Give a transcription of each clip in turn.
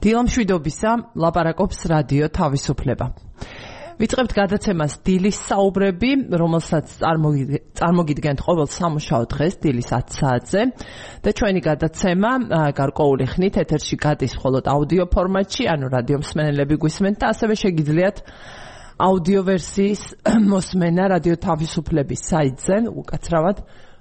დილამშვიდობისა, ლაპარაკობს რადიო თავისუფლება. ვიწყებთ გადაცემას დილის საუბრები, რომელსაც წარმოგიდგენთ ყოველ სამუშაო დღეს დილის 10 საათზე და ჩვენი გადაცემა გარკვეული ხნით ეთერში გადის მხოლოდ აუდიო ფორმატში, ანუ რადიო მსმენელები გვისმენთ და ასევე შეგიძლიათ აუდიო ვერსიის მოსმენა რადიო თავისუფლების საიტზე, უკაცრავად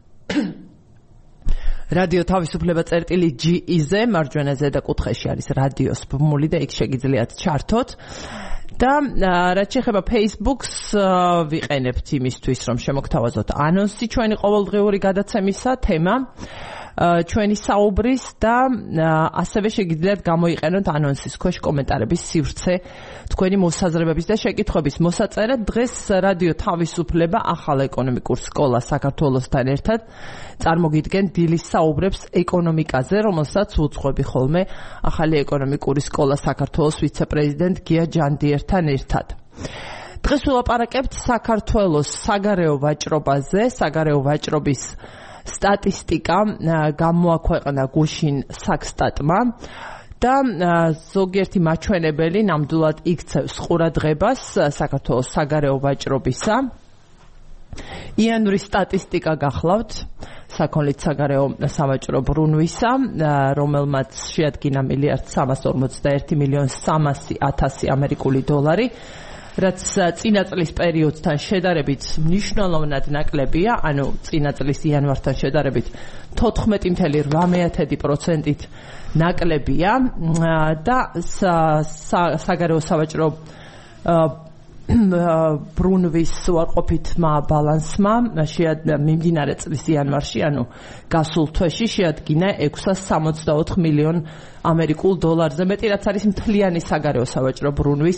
რადიო თავისუფლება წერტილი.ge-ზე მარჯვენა ზედა კუთხეში არის რადიოს ბმული და იქ შეგიძლიათ ჩართოთ. და რაც შეეხება Facebook-ს ვიყენებთ იმისთვის, რომ შემოგთავაზოთ ანონსი ჩვენი ყოველდღიური გადაცემისა, თემა ჩვენი საუბრის და ასევე შეგიძლიათ გამოიყენოთ ანონსის ქვეშ კომენტარების სივრცე თქვენი მოსაზრებების და შეკითხვების მოსაწერად. დღეს რადიო თავისუფლება ახალ ეკონომიკურ სკოლას საქართველოსთან ერთად წარმოგიდგენ დილის საუბრებს ეკონომიკაზე, რომელსაც უძღვები ხოლმე ახალი ეკონომიკური სკოლა საქართველოს ვიცე-პრეზიდენტ გია ჯანდიერთან ერთად. დღეს ვილაპარაკებთ საქართველოს საგარეო ვაჭრობაზე, საგარეო ვაჭრობის სტატისტიკა გამოაქვეყნა გუშინ საქსტატმა და ზოგიერთი მაჩვენებელი ნამდვილად იქცევს ყურადღებას საქართველოს საგარეო ვაჭრობისა. იანვრის სტატისტიკა გახლავთ საქონლით საგარეო სავაჭრო ბრუნვისა, რომელმაც შეადგინა 1,341,300,000 ამერიკული დოლარი, რაც წინა წლის პერიოდთან შედარებით მნიშვნელოვნად ნაკლებია, ანუ წინა წლის იანვართან შედარებით 14.8%-ით ნაკლებია და საგარეო სავაჭრო ბრუნვის უარყოფითმა ბალანსმა მიმდინარე წლის იანვარში, ანუ გასულ თვეში შეადგინა 664 მილიონ ამერიკულ დოლარზე მეტი, რაც არის მთლიანი საგარეო სავაჭრო ბრუნვის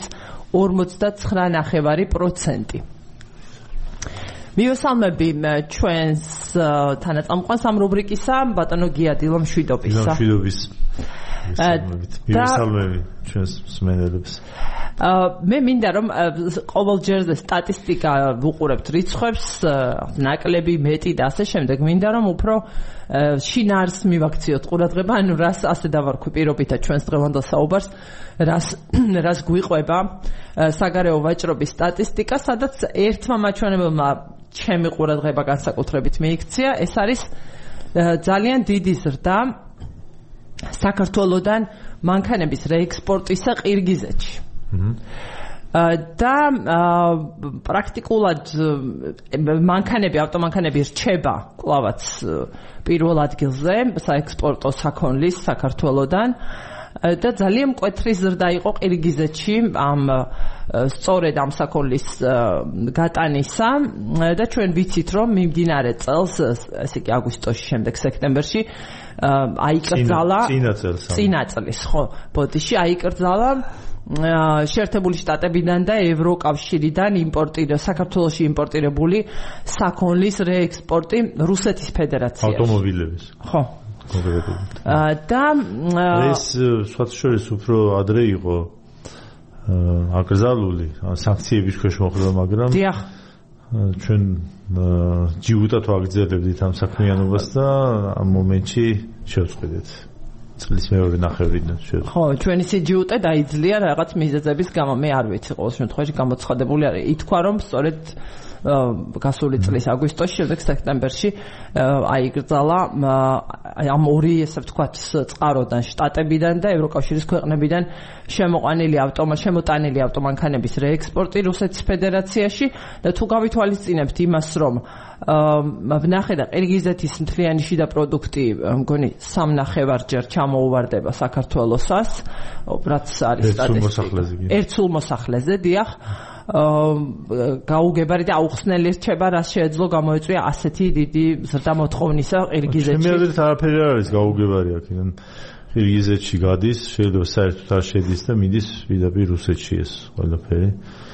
49.9%. მივესალმები ჩვენს თანაწამყვანს ამ რუბრიკისა, ბატონო გია, დილამშვიდობისა. დილამშვიდობის. მივესალმები ჩვენს მსმენელებს. მე მინდა რომ ყოველ ჯერზე სტატისტიკა ვუყურებთ რიცხვებს, ნაკლები, მეტი და ასე შემდეგ. მინდა რომ უფრო შინაარს მივაქციოთ ყურადღება, ანუ რას ასე დავარქვი პირობითად ჩვენს დღევანდელ საუბარს, რას გვიყვება საგარეო ვაჭრობის სტატისტიკა, სადაც ერთმა მაჩვენებელმა ჩემი ყურადღება განსაკუთრებით მიიქცია, ეს არის ძალიან დიდი ზრდა საქართველოდან მანქანების რეექსპორტისა ყირგიზეთში. და პრაქტიკულად ავტომანქანები რჩება კვლავაც პირველ ადგილზე საექსპორტო საქონლის საქართველოდან და ძალიან მკვეთრი ზრდა იყო ყირგიზეთში სწორედ ამ საქონლის გატანისა და ჩვენ ვიცით რომ მიმდინარე წელს, ესე იგი აგვისტოში, შემდეგ სექტემბერში აიკრძალა წინა წლის ბოდიში აიკრძალა შეერთებული შტატებიდან და ევროკავშირიდან საქართველოში იმპორტირებული საქონლის რეექსპორტი რუსეთის ფედერაციაში. ავტომობილების. ხო. და ეს სხვათაშორის უფრო ადრე იყო აკრძალული სანქციების ქვეშ მოხვდა, მაგრამ ჩვენ ჯიუტად ვაგრძელებდით ამ საქმიანობას და ამ მომენტში შევწყვეტეთ. წლის მეორე ნახევრიდან შეიძლება. ხო, ჩვენი სიჯიუტე დაიძლია რაღაც მიზეზების გამო, მე არ ვიცი, ყოველ შემთხვევაში გამოცხადებული არის. ითქვა რომ სწორედ გასული წლის აგვისტოში, შემდეგ სექტემბერში აიკრძალა ამ ორი, ესე ვთქვათ, წყაროდან, შტატებიდან და ევროკავშირის ქვეყნებიდან შემოტანილი ავტომანქანების რეექსპორტი რუსეთის ფედერაციაში და თუ გავითვალისწინებთ იმას, რომ ვნახე და ყირგიზეთის მთლიანი შიდა პროდუქტი მგონი 3.5-ჯერ ჩამოუვარდება საქართველოსას, რაც არის სტატისტიკა. ერთსულ მოსახლეზე, დიახ. გაუგებარი და აუხსნელი რჩება, რაც შეეძლო გამოეწვია ასეთი დიდი ზრდა მოთხოვნისა ყირგიზეთში. ჩემი აზრით არაფერი არ არის გაუგებარი აქედან. ყირგიზეთში გადის, შეიძლება საერთოდ არ შედის და მიდის პირდაპირ რუსეთში ეს ყველაფერი.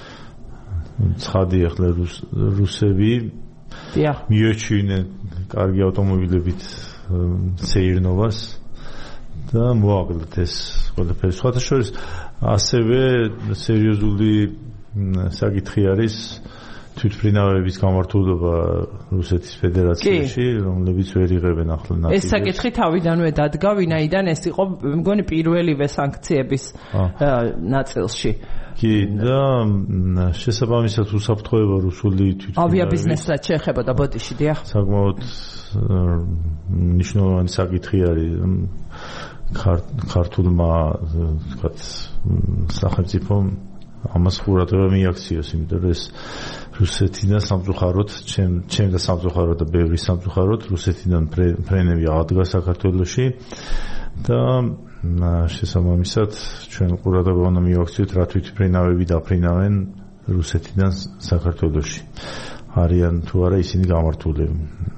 ცხადია, ახლა რუსები მიეჩვენენ კარგი ავტომობილებით სეირნოვას და მოაკლდათ ეს ყველაფერი. სხვათაშორის ასევე სერიოზული საკითხი არის თვითმფრინავების გამართულება რუსეთის ფედერაციაში, რომლებიც ვერ იღებენ ახლა ნაკლებად. ეს საკითხი თავიდანვე დადგა, ვინაიდან ეს იყო, მგონი პირველივე სანქციების ნაწილში. კი, და შესაბამისად უსაფრთხოება რუსული თვითმფრინავების ავიაბიზნესაც შეეხებოდა ბოდიში, დიახ. საკმაოდ მნიშვნელოვანი საკითხი არის ქართულმა, ვთქვათ, სახელმწიფომ ამას ყურადღება მიაქციოს, იმიტომ რომ ეს რუსეთიდან სამწუხაროდ, ჩემ და სამწუხაროდ და ბევრი სამწუხაროდ რუსეთიდან ფრენები აღდგა საქართველოში და შესაბამისად ჩვენ ყურადღება უნდა მივაქციოთ რა თვითმფრინავები დაფრინავენ რუსეთიდან საქართველოში. არიან თუ არა ისინი გამართულები.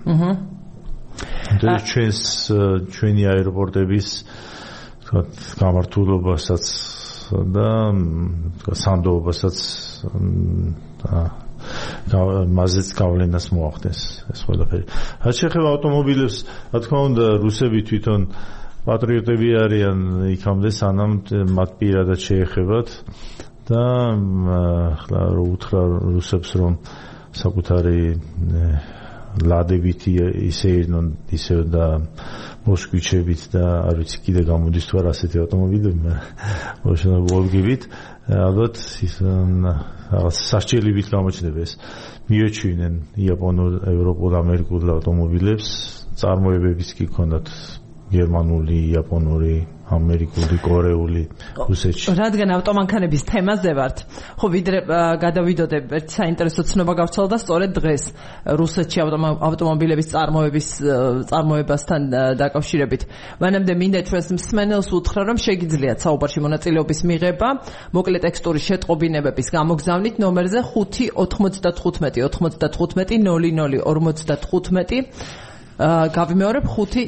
ჩვენი აეროპორტების ვთქვათ გამართულობასაც და სანდოობასაც მაზეც გავლენას მოახდენს ეს ყველაფერი. რაც შეეხება ავტომობილებს, რა თქმა უნდა, რუსები თვითონ პატრიოტები არიან იქამდე, სანამ მათ პირადად შეეხებათ და ახლა რო უთხრა რუსებს, რომ საკუთარი ლადებით ისე ირნონ, ისე და მოსკვიჩებით და არ ვიცი კიდე გამოდის თუ არა ასეთი ავტომობილები, მაგრამ ვოლგებით ალბათ რაღაც სასჯელებით გამოჩნდება ეს. მიეჩვენენ იაპონურ, ევროპულ, ამერიკულ ავტომობილებს, წარმოებებიც კი ქონდათ გერმანული, იაპონური, ამერიკული, კორეული, რუსეთში. რადგან ავტომანქანების თემაზე ვართ, ხო ვიდრე გადავიდოდებ ერთ საინტერესო ცნობა გავრცელდა სწორედ დღეს რუსეთში ავტომობილების წარმოებასთან დაკავშირებით. მანამდე მინდა ჩვენს მსმენელს უთხრა, რომ შეგიძლიათ საუბარში მონაწილეობის მიღება, მოკლე ტექსტური შეტყობინებების გამოგზავნით ნომერზე 595 95 00 55. გავიმეორებ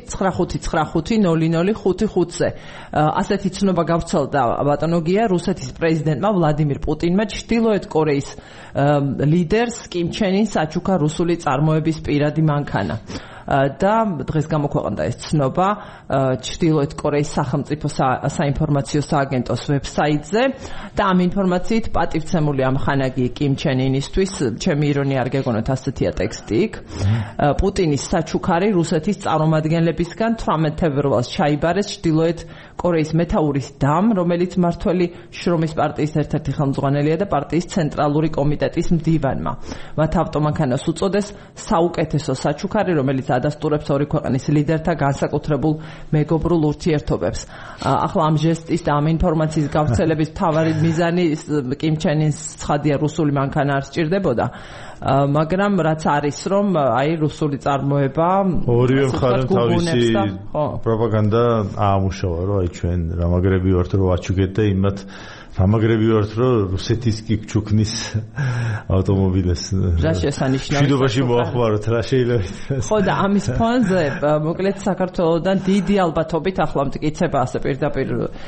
5959005-ზე. ასეთი ცნობა გავრცელდა ბატონო გია რუსეთის პრეზიდენტმა ვლადიმირ პუტინმა ჩრდილოეთ კორეის ლიდერს კიმ ჩენ ინს აჩუქა რუსული წარმოების პირადი მანქანა. და დღეს გამოქვეყნდა ეს ცნობა ჩრდილოეთ კორეის სახელმწიფო საინფორმაციო სააგენტოს ვებსაიტზე და ამ ინფორმაციით პატივცემული ამ ხანაგი კიმ ჩენ ინისთვის, ჩემი ირონია არ გეგონოთ, ასეთია ტექსტი იქ. პუტინის საჩუქარი რუსეთის წარმომადგენლებისგან 18 თებერვალს ჩაიბარეს ჩრდილოეთ კორეის მეთაურის დამ, რომელიც მმართველი შრომის პარტიის ერთ-ერთი ხელმძღვანელია და პარტიის ცენტრალური კომიტეტის მდივანმა. მათ ავტომანქანას უწოდეს საუკეთესო საჩუქარი, რომელიც ადასტურებს ორი ქვეყნის ლიდერთა განსაკუთრებულ მეგობრულ ურთიერთობებს. ახლა ამ ჟესტის და ამ ინფორმაციის გავრცელების მთავარი მიზანი კიმ ჩენ ინს ცხადია რუსული მანქანა არ სჭირდებოდა, მაგრამ რაც არის, რომ აი რუსული წარმოება ორივე მხარემ თავისი პროპაგანდა აამუშავა, რომ აი ჩვენ რამაგრები ვართ, რომ ვაჩუქეთ და იმათ რამაგრები ვართ, რომ რუსეთის კი ჩუქნის ავტომობილებს. რა შესანიშნავია. მშვიდობაში მოახმაროთ, რა შეიძლება. ხო და ამის ფონზე მოკლედ საქართველოსთან დიდი ალბათობით ახლა მტკიცება ასე პირდაპირ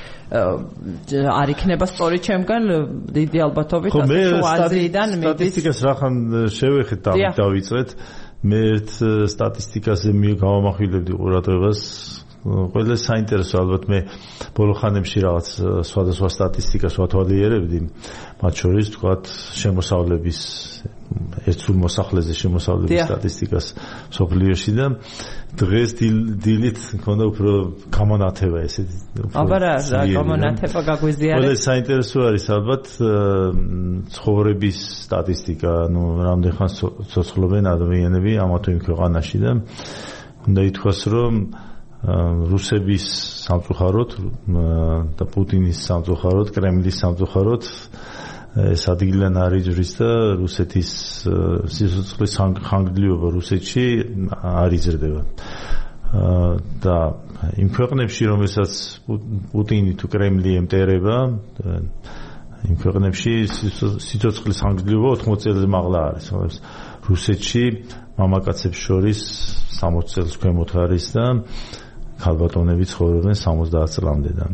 არ იქნება სწორი ჩემგან, დიდი ალბათობით ასე შუა აზიიდან მიდის. სტატისტიკას რახან შევეხეთ და დავიწყეთ. მე ერთ სტატისტიკაზე გავამახვილებდი ყურადღებას. ყველა საინტერესო, ალბათ მე ბოლო ხანებში რაღაც სხვადასხვა სტატისტიკას ვათვალიერებდი, მათ შორის თქვათ შემოსავლების ერთსულ მოსახლეზე შემოსავლების სტატისტიკას სოფლიოში და დღეს დილით მქონდა უფრო გამონათება ესეთი. აბა რა გამონათება გაგვიზიარეთ. ყველა საინტერესო არის ალბათ ცხოვრების სტატისტიკა, რამდენ ხანს ცოცხლობენ ადამიანები ამა თუ იმ ქვეყანაში და უნდა ითქვას, რომ რუსების სამწუხაროდ და პუტინის სამწუხაროდ, კრემლის სამწუხაროდ ეს ადგილიდან არ იძვრის და რუსეთის სიცოცხლის ხანგრძლივობა რუსეთში არ იზრდება. და იმ ქვეყნებში, რომელსაც პუტინი თუ კრემლი ემტერება, იმ ქვეყნებში სიცოცხლის ხანგრძლივობა 80 წელზე მაღლა არის. რუსეთში მამაკაცებს შორის 60 წელს ქვემოთ არის და ქალბატონები ცხოვრობენ 70 წლამდე და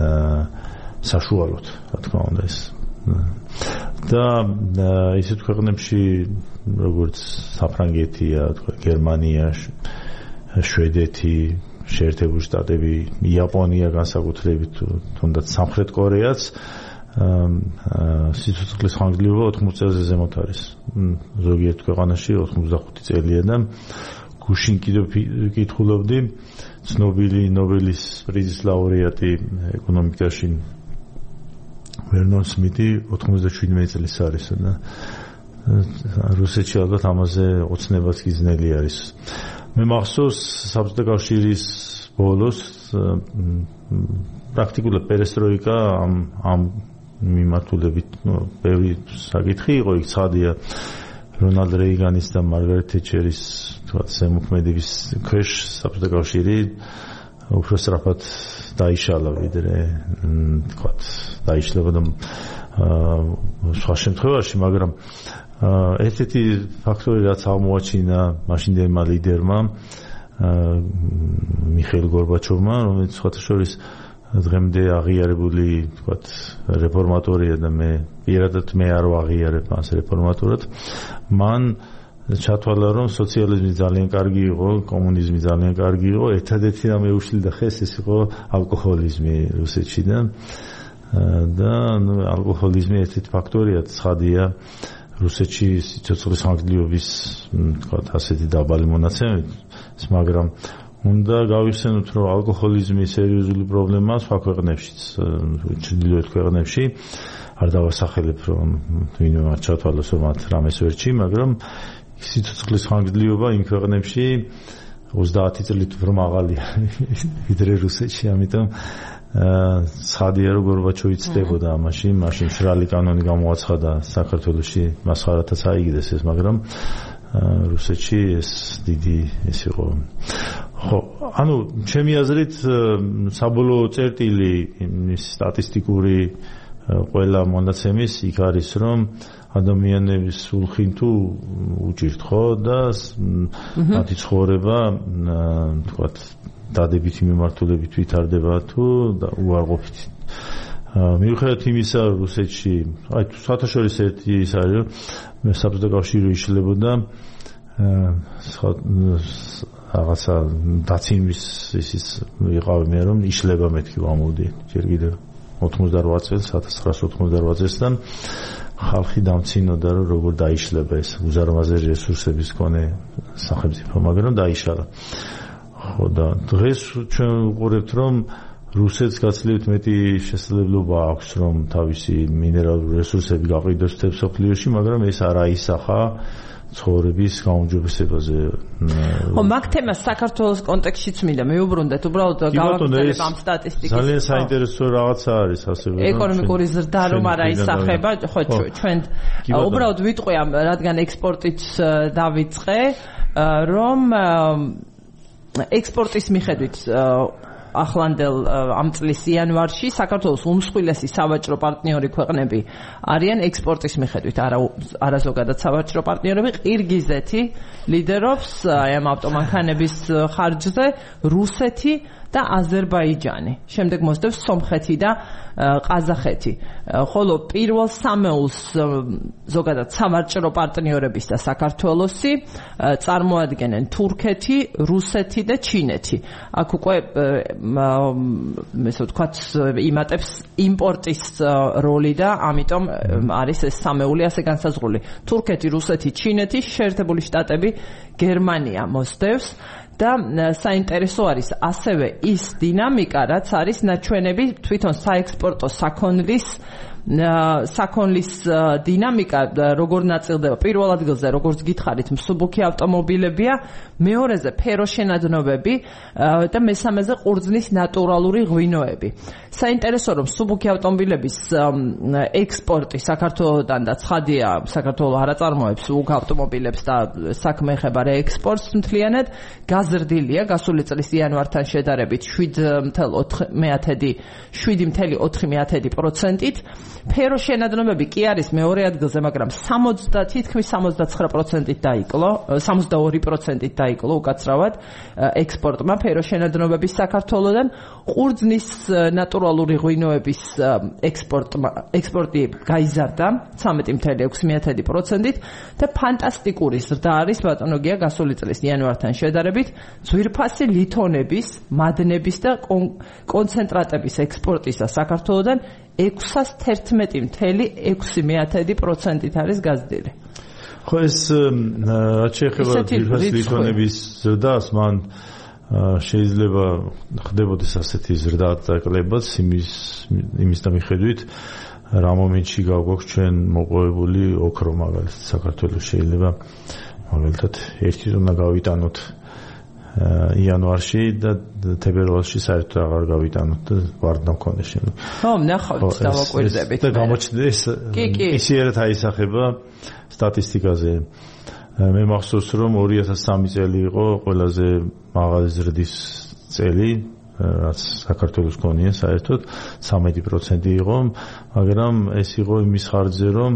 საშუალოდ, რა თქმა უნდა ეს. და ისეთ ქვეყნებში, როგორც საფრანგეთია, გერმანია, შვედეთი, შეერთებული შტატები, იაპონია განსაკუთრებით, თუნდაც სამხრეთ კორეაც სიცოცხლის ხანგრძლივობა 80 წელზე ზემოთ არის. ზოგიერთ ქვეყანაში 85 წელია და გუშინ კიდევ კითხულობდი ცნობილი ნობელის პრიზის ლაურეატი ეკონომიკაში ვერნონ სმითი 97 წლის არის და რუსეთში ალბათ ამაზე ოცნებაც გიზნელი არის. მე მახსოვს საბჭოთა კავშირის ბოლოს პრაქტიკულად პერესტროიკა ამ მიმართულებით ბევრი საკითხი იყო, იქ ცხადია რონალდ რეიგანის და მარგარეტ თეტჩერის ზემოქმედების ქვეშ საბჭოთა კავშირი უფრო სწრაფად დაიშალა ვიდრე დაიშლება და სხვა შემთხვევაში, მაგრამ ერთ-ერთი ფაქტორი რაც აღმოაჩინა მაშინდელმა ლიდერმა მიხეილ გორბაჩოვმა, რომელიც სხვათა შორის დღემდე აღიარებული რეფორმატორია და მე პირადად არ ვაღიარებ მას რეფორმატორად, მან ჩათვალა რომ სოციალიზმი ძალიან კარგი იყო, კომუნიზმი ძალიან კარგი იყო, ერთადერთი რამ ეუშლიდა ხეს ეს იყო ალკოჰოლიზმი რუსეთში და ალკოჰოლიზმი ერთ-ერთი ფაქტორია, ცხადია რუსეთში სიცოცხლის ხანგრძლივობის ასეთი დაბალი მონაცემებით, მაგრამ უნდა გავიხსენოთ, რომ ალკოჰოლიზმი სერიოზული პრობლემაა სხვა ქვეყნებშიც, ჩრდილოეთ ქვეყნებში. არ დავასახელებ, რომ ვინმე არ ჩათვალოს, რომ მათ რამეს ვერჩი, მაგრამ სიცოცხლის ხანგრძლივობა იმ ქვეყნებში 30 წლით უფრო მაღალია ვიდრე რუსეთში, ამიტომ ცხადია, რომ გორბაჩოვი ცდებოდა ამაში, მაშინ მშრალი კანონი გამოაცხადა საქართველოში, მასხარათაც აიგდეს ეს, მაგრამ რუსეთში ეს დიდი ეს იყო. ხო, ანუ ჩემი აზრით საბოლოო წერტილი სტატისტიკური ყველა მონაცემის იქ არის, რომ ადამიანების სულხინ თუ უჭირთ, ხო, და მათი ცხოვრება თქვათ დადებითი მიმართულებით ვითარდება თუ უარყოფითი. მიუხედავად იმისა, რუსეთში, აი საერთაშორისო ერთი ის არის, რომ მე საბჭოთა კავშირი იშლებოდა რაღაცა დაცინვის ისიც ვიყავი მე, რომ იშლება მეთქი ვამოვდი ჯერ კიდევ 88 წელს 1988 წელსთან ხალხი დამცინოდა, რომ როგორ დაიშლება ეს უზარმაზარი რესურსების მქონე სახელმწიფო, მაგრამ დაიშალა. ხო და დღეს ჩვენ ვუყურებთ, რომ რუსეთს გაცილებით მეტი შესაძლებლობა აქვს, რომ თავისი მინერალური რესურსები გაყიდოს მსოფლიოში, მაგრამ ეს არ აისახა ცხოვრების გაუმჯობესებაზე. ხო, მაგ თემას საქართველოს კონტექსტშიც მინდა მივუბრუნდეთ, უბრალოდ გავაგრძელებ ამ სტატისტიკის. ძალიან საინტერესო რაღაცა არის ასევე. ეკონომიკური ზრდა რომ არ აისახება, ხო, ჩვენ უბრალოდ ვიტყვი ამ, რადგან ექსპორტით დავიწყე, რომ ექსპორტის მიხედვით ახლანდელ ამ წლის იანვარში საქართველოს უმსხვილესი სავაჭრო პარტნიორი ქვეყნები არიან ექსპორტის მიხედვით, არა ზოგადად სავაჭრო პარტნიორები. ყირგიზეთი ლიდერობს აი ამ ავტომანქანების ხარჯზე, რუსეთი და აზერბაიჯანი. შემდეგ მოსდევს სომხეთი და ყაზახეთი. ხოლო პირველ სამეულს ზოგადად სავაჭრო პარტნიორების და საქართველოსი წარმოადგენენ თურქეთი, რუსეთი და ჩინეთი. აქ უკვე ესე ვთქვათ იმატებს იმპორტის როლი და ამიტომ არის ეს სამეული ასე განსაზღვრული. თურქეთი, რუსეთი, ჩინეთი, შეერთებული შტატები, გერმანია მოსდევს. და საინტერესო არის ასევე ის დინამიკა, რაც არის ნაჩვენები თვითონ საექსპორტო საქონლის დინამიკა, როგორ ნაწილდება. პირველ ადგილზე, როგორც გითხარით, მსუბუქი ავტომობილებია, მეორეზე ფეროშენადნობები და მესამეზე ყურძნის ნატურალური ღვინოები. საინტერესო, რომ მსუბუქი ავტომობილების ექსპორტი საქართველოდან და ცხადია, საქართველო არ აწარმოებს უკ ავტომობილებს და საქმე ეხება რეექსპორტს მთლიანად, გაზრდილია გასული წლის იანვართან შედარებით 7.4%-ით. ფეროშენადნობები კი არის მეორე ადგილზე, მაგრამ 69%-ით დაიკლო, 62%-ით დაიკლო უკაცრავად ექსპორტმა ფეროშენადნობების საქართველოდან. ყურძნის ნატურალური ღვინოების ექსპორტი გაიზარდა 13.6%-ით და ფანტასტიკური ზრდა არის ბატონოგია გასული წლის იანვართან შედარებით ძვირფასი ლითონების, მადნების და კონცენტრატების ექსპორტისა საქართველოდან 611.6%-ით არის გაზრდილი. ხო ეს რაც შეეხება ლითონების ზრდას, მან შეიძლება ხდებოდეს ასეთი ზრდა დაკლებაც იმის მიხედვით რა მომენტში გავგვაქვს ჩვენ მოპოვებული ოქრო მაგალითად საქართველოს შეიძლება მაგალითად ერთი ტონა გავიტანოთ იანვარში და თებერვალში საერთოდ აღარ გავიტანოთ და ვარდნა მქონდეს შემდეგ. ხო, ნახავთ დავაკვირდებით. და გამოჩნდეს ისიერად აისახება სტატისტიკაზე. მე მახსოვს რომ 2003 წელი იყო ყველაზე მაღალი ზრდის წელი, რაც საქართველოს გონია საერთოდ 13% იყო, მაგრამ ეს იყო იმის ხარჯზე რომ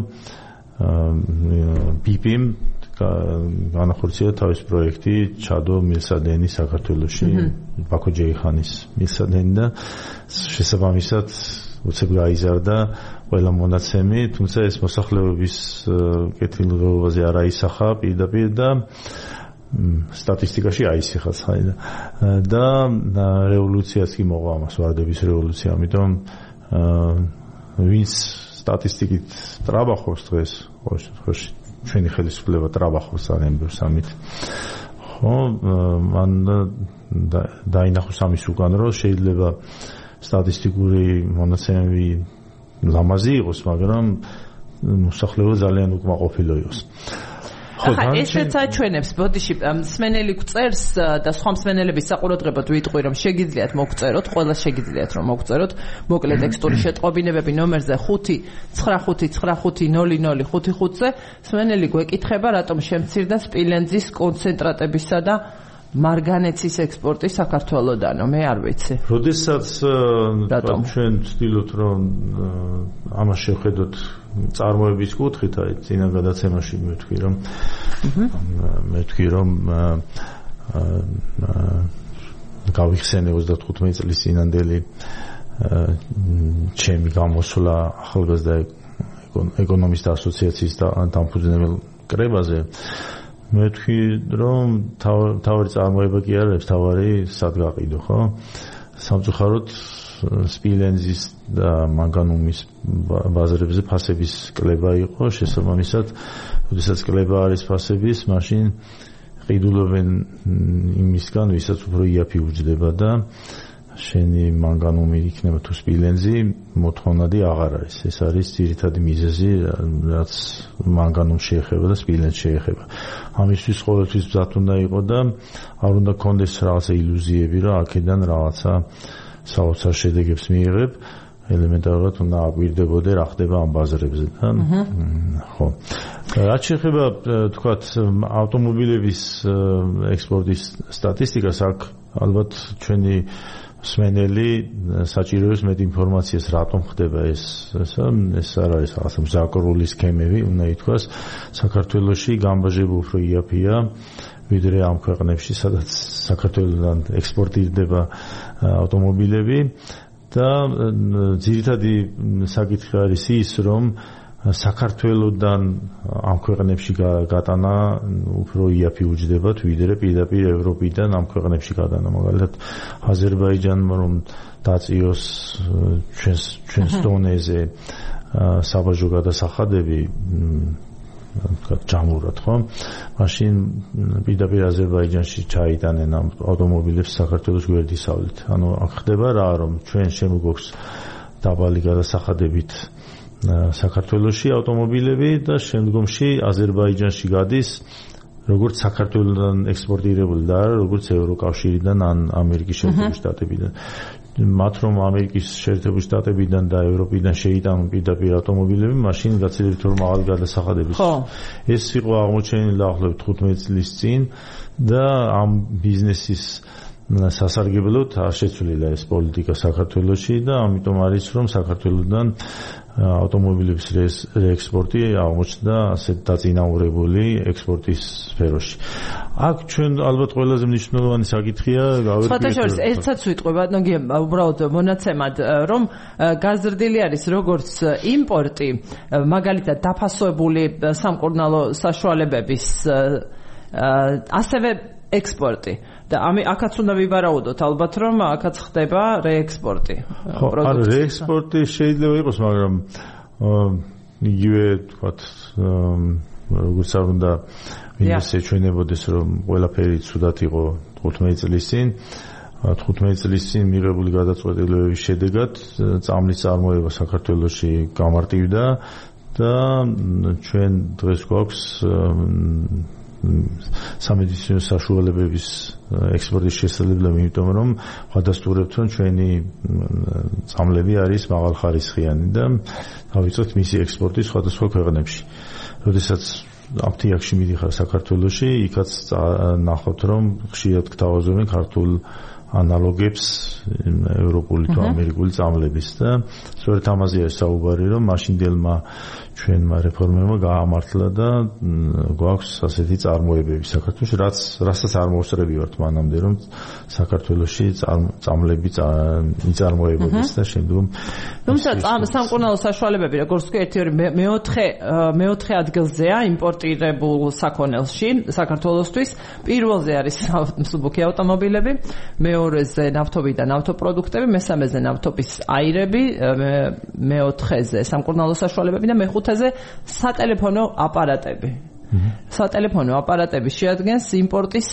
BP-მ განახორციელა თავის პროექტი ჩადო მილსადენი საქართველოში, ბაქო ჯეიხანის მილსადენი და შესაბამისად უცებ გაიზარდა ყველა მონაცემი, თუმცა ეს მოსახლეობის კეთილდღეობაზე არ აისახა პირდაპირ და სტატისტიკაში აისახა და რევოლუციაც კი მოყვა ამას, ვარდების რევოლუცია, ამიტომ ვინც სტატისტიკით ტრაბახობს დღეს, ხო, ჩვენი ხელისუფლება ტრაბახობს ძალიან ბევრს ამით. ხო, მან დაინახოს ამის უკან, რომ შეიძლება სტატისტიკური მონაცემები ლამაზი იყოს, მაგრამ მოსახლეობა ძალიან უკმაყოფილო იყოს. ახლა ესეც აჩვენებს ბოდიში მსმენელი გწერს და სხვა მსმენელების საყურადღებოდ ვიტყვი რომ შეგიძლიათ მოგწეროთ, ყველა შეგიძლიათ რომ მოგწეროთ მოკლე ტექსტური შეტყობინებები ნომერზე 599500055-ზე მსმენელი გვეკითხება რატომ შემცირდა სპილენძის კონცენტრატებისა და მარგანეცის ექსპორტი საქართველოდანო, მე არ ვიცი. როდესაც ჩვენ ვცდილობთ რომ ამას შევხედოთ წარმოების კუთხით, აი წინა გადაცემაში მეთქვი რომ გავიხსენე 35 წლის წინანდელი ჩემი გამოსვლა ახალგაზრდა ეკონომისტთა ასოციაციის დამფუძნებელ კრებაზე. მეთქვი რომ თავარი წარმოება კი არ არის, თავარი სად გაყიდო, ხო? სამწუხაროდ სპილენძის და მანგანუმის ბაზრებზე ფასების კლება იყო, შესაბამისად, როდესაც კლება არის ფასების, მაშინ ყიდულობენ იმისგან, ვისაც უფრო იაფი უჯდება და შენი მანგანუმი იქნება თუ სპილენძი, მოთხოვნადი აღარ არის. ეს არის ძირითადი მიზეზი, რაც მანგანუმს შეეხება და სპილენძს შეეხება. ამისთვის ყოველთვის მზად უნდა იყო და არ უნდა გქონდეს რაღაცა ილუზიები, რომ აქედან რაღაცა საოცარ შედეგებს მიიღებ, ელემენტარულად უნდა აკვირდებოდე რა ხდება ამ ბაზრებზე და ხო. რაც შეეხება თქვათ ავტომობილების ექსპორტის სტატისტიკას, აქ ალბათ ჩვენი მსმენელი საჭიროებს მეტ ინფორმაციას რატომ ხდება ეს არ არის რაღაცა მზაკრული სქემები, უნდა ითქვას, საქართველოში გამბაჟება უფრო იაფია ვიდრე ამ ქვეყნებში, სადაც საქართველოსთან ექსპორტირდება ავტომობილები და ძირითადი საკითხი არის ის, რომ საქართველოსთან ამ ქვეყნებში გატანა უფრო იაფი უჯდებათ ვიდრე პირდაპირ ევროპიდან ამ ქვეყნებში გატანა. მაგალითად აზერბაიჯანმა რომ დაწიოს ჩვენს დონეზე საბაჟო გადასახადები ჯამურად, ხო? მაშინ პირდაპირ აზერბაიჯანში ჩაიტანენ ამ ავტომობილებს საქართველოს გვერდისავლით. ანუ აქ ხდება რა, რომ ჩვენ შემოგვაქვს დაბალი გადასახადებით საქართველოში ავტომობილები და შემდგომში აზერბაიჯანში გადის როგორც საქართველოსთან ექსპორტირებული და არა როგორც ევროკავშირიდან ან ამერიკის შეერთებული შტატებიდან. მათ რომ ამერიკის შეერთებული შტატებიდან და ევროპიდან შეიტანონ პირდაპირ ავტომობილები, მაშინ გაცილებით უფრო მაღალი გადასახადების. ეს იყო აღმოჩენილი დაახლოებით 15 წლის წინ და ამ ბიზნესის სასარგებლოდ არ შეცვლილა ეს პოლიტიკა საქართველოში და ამიტომ არის რომ საქართველოსთან ავტომობილების რეექსპორტი აღმოჩნდა ასეთ დაწინაურებული ექსპორტის სფეროში. აქ ჩვენ ალბათ ყველაზე მნიშვნელოვანი საკითხია სხვათაშორის ერთსაც ვიტყვი ბატონო, უბრალოდ მონაცემად რომ გაზრდილი არის როგორც იმპორტი, მაგალითად დაფასებული სამკურნალო საშუალებების ასევე ექსპორტი. და აქაც უნდა ვივარაუდოთ ალბათ რომ აქაც ხდება რეექსპორტი. ანუ რეექსპორტი შეიძლება იყოს, მაგრამ იგივე თქვათ როგორც არ უნდა ვინმეს ეჩვენებოდეს რომ ყველაფერი ცუდად იყო 15 წლის წინ 15 წლის წინ მიღებული გადაწყვეტილებების შედეგად წამლის წარმოება საქართველოში გამარტივდა და ჩვენ დღეს გვაქვს სამედიცინო საშუალებების ექსპორტის შესაძლებლობა, იმიტომ რომ ვადასტურებთ რომ ჩვენი წამლები არის მაღალხარისხიანი და დავიწყოთ მისი ექსპორტი სხვადასხვა ქვეყნებში. როდესაც აფთიაქში მიდიხარ საქართველოში, იქაც ნახავთ რომ ხშირად გთავაზობენ ქართულ ანალოგებს ევროპული თუ ამერიკული წამლების და სწორედ ამაზეა საუბარი რომ მაშინდელმა ჩვენმა რეფორმებმა გაამართლა და გვაქვს ასეთი წარმოებები საქართველოში, რასაც არ მოусწრები ვართ მანამდე რომ საქართველოში წამლები იწარმოებოდეს და შემდგომ თუმცა სამკურნალო საშუალებები როგორც თქვი ერთი-ორი მეოთხე ადგილზეა იმპორტირებულ საქონელში საქართველოსთვის. პირველზე არის მსუბუქი ავტომობილები, მეორეზე ნავთობი და ნავთობპროდუქტები, მესამეზე ნავთობის აირები, მეოთხეზე სამკურნალო საშუალებები და მეხუთეზე სატელეფონო აპარატები. სატელეფონო აპარატები შეადგენს იმპორტის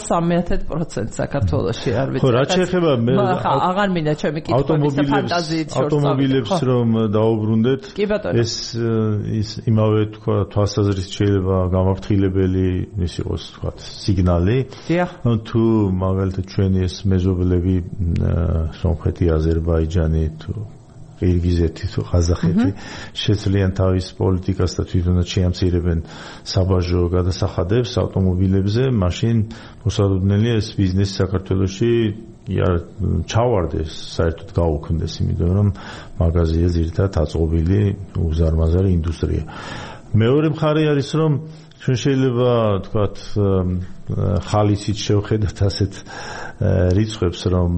3.3% საქართველოში. არ ვიცი. ხო, რაც შეეხება აღარ მინდა ჩემი კითხვების და ფანტაზიით შორს ავტომობილებს რომ დაუბრუნდეთ, ეს იმავე თქვა თვალსაზრისით შეიძლება გამაფრთხილებელი ის იყოს თქვა სიგნალი. თუ მაგალითად ჩვენი ეს მეზობლები სომხეთი, აზერბაიჯანი თუ ყირგიზეთი თუ ყაზახეთი შეცვლიან თავის პოლიტიკას და თვითონაც შეამცირებენ საბაჟო გადასახადებს ავტომობილებზე, მაშინ მოსალოდნელია ეს ბიზნესი საქართველოში ჩავარდეს, საერთოდ გაუქმდეს, იმიტომ რომ მაღაზია ძირითადად აწყობილი უზარმაზარი ინდუსტრია. მეორე მხარე არის რომ ჩვენ შეიძლება თქვათ ხალისით შევხედოთ ასეთ რიცხვებს რომ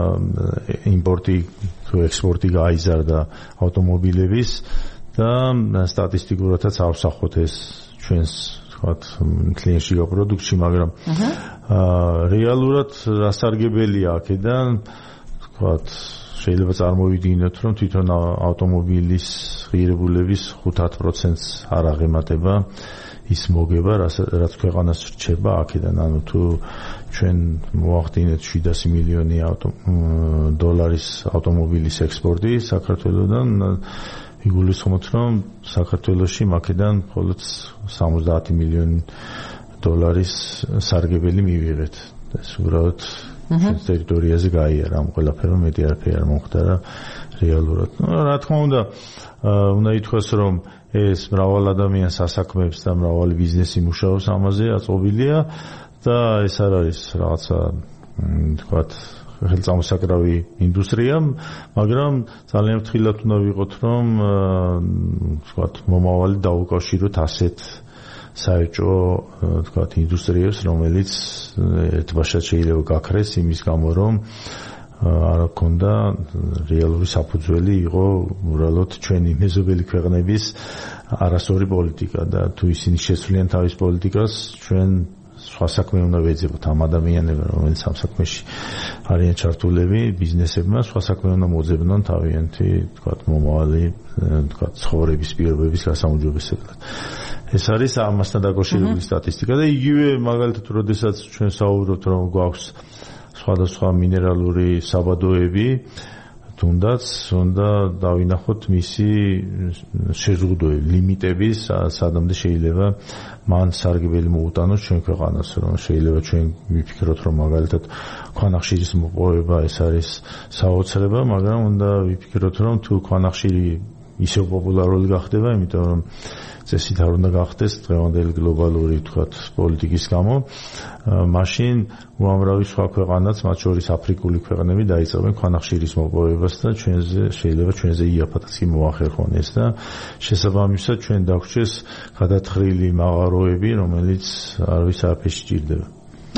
იმპორტი თუ ექსპორტი გაიზარდა ავტომობილების და სტატისტიკურადაც ავსახოთ ეს ჩვენს თქვათ კლიენტში პროდუქტში, მაგრამ რეალურად რასარგებელია აქედან თქვათ შეიძლება წარმოვიდგინოთ რომ თვითონ ავტომობილის ღირებულების 5-10%-ს არ აღემატება ის მოგება, რაც ქვეყანას რჩება აქედან. ანუ თუ ჩვენ მოახდინეთ 700 მილიონი დოლარის ავტომობილის ექსპორტი საქართველოსდან, იგულისხმოთ რომ საქართველოში აქედან მხოლოდ 70 მილიონი დოლარის სარგებელი მივიღეთ. ეს უბრალოდ ჩვენს ტერიტორიაზე გაიარა ამ ყველაფერმა, მეტი არაფერი არ მომხდარა რეალურად. რა თქმა უნდა, უნდა ითქვას რომ ეს მრავალ ადამიანს ასაქმებს და მრავალი ბიზნესი მუშაობს ამაზე, აწყობილია და ეს არ არის რაღაცა თქვათ ხელწამოსაკრავი ინდუსტრია, მაგრამ ძალიან ფრთხილად უნდა ვიყოთ რომ თქვათ მომავალი დაუკავშიროთ ასეთ საერთო თქვათ ინდუსტრიებს, რომელიც ერთბაშად შეიძლება გაქრეს იმის გამო რომ არ ქონდა რეალური საფუძველი იყო უბრალოდ ჩვენი მეზობელი ქვეყნების არასწორი პოლიტიკა და თუ ისინი შეცვლიან თავის პოლიტიკას, ჩვენ სხვა საქმე უნდა ვეძებოთ ამ ადამიანებმა, რომელიც ამ საქმეში არიან ჩართულები, ბიზნესებმა სხვა საქმე უნდა მოძებნონ თავიანთი თქვათ მომავალი თქვათ ცხოვრების პირობების გასაუმჯობესებლად. ეს არის ამასთან დაკავშირებული სტატისტიკა და იგივე მაგალითად როდესაც ჩვენ საუბრობთ რომ გვაქვს სხვადასხვა მინერალური საბადოები, თუნდაც უნდა დავინახოთ მისი შეზღუდვები, ლიმიტები, სადამდე შეიძლება მან სარგებელი მოუტანოს ჩვენ ქვეყანას, რომ შეიძლება ჩვენ ვიფიქროთ რომ მაგალითად ქვანახშირის მოპოვება ეს არის საოცრება, მაგრამ უნდა ვიფიქროთ რომ თუ ქვანახშირი ისევ პოპულარული გახდება, იმიტომ რომ წესით არ უნდა გახდეს დღევანდელი გლობალური თქვათ პოლიტიკის გამო, მაშინ უამრავი სხვა ქვეყანაც, მათ შორის აფრიკული ქვეყნები დაიწყებენ ქვანახშირის მოპოვებას და შეიძლება ჩვენზე იაფადაც კი მოახერხონ ეს და შესაბამისად ჩვენ დაგვრჩეს გადათხრილი მაღაროები, რომელიც არაფერში ჭირდება.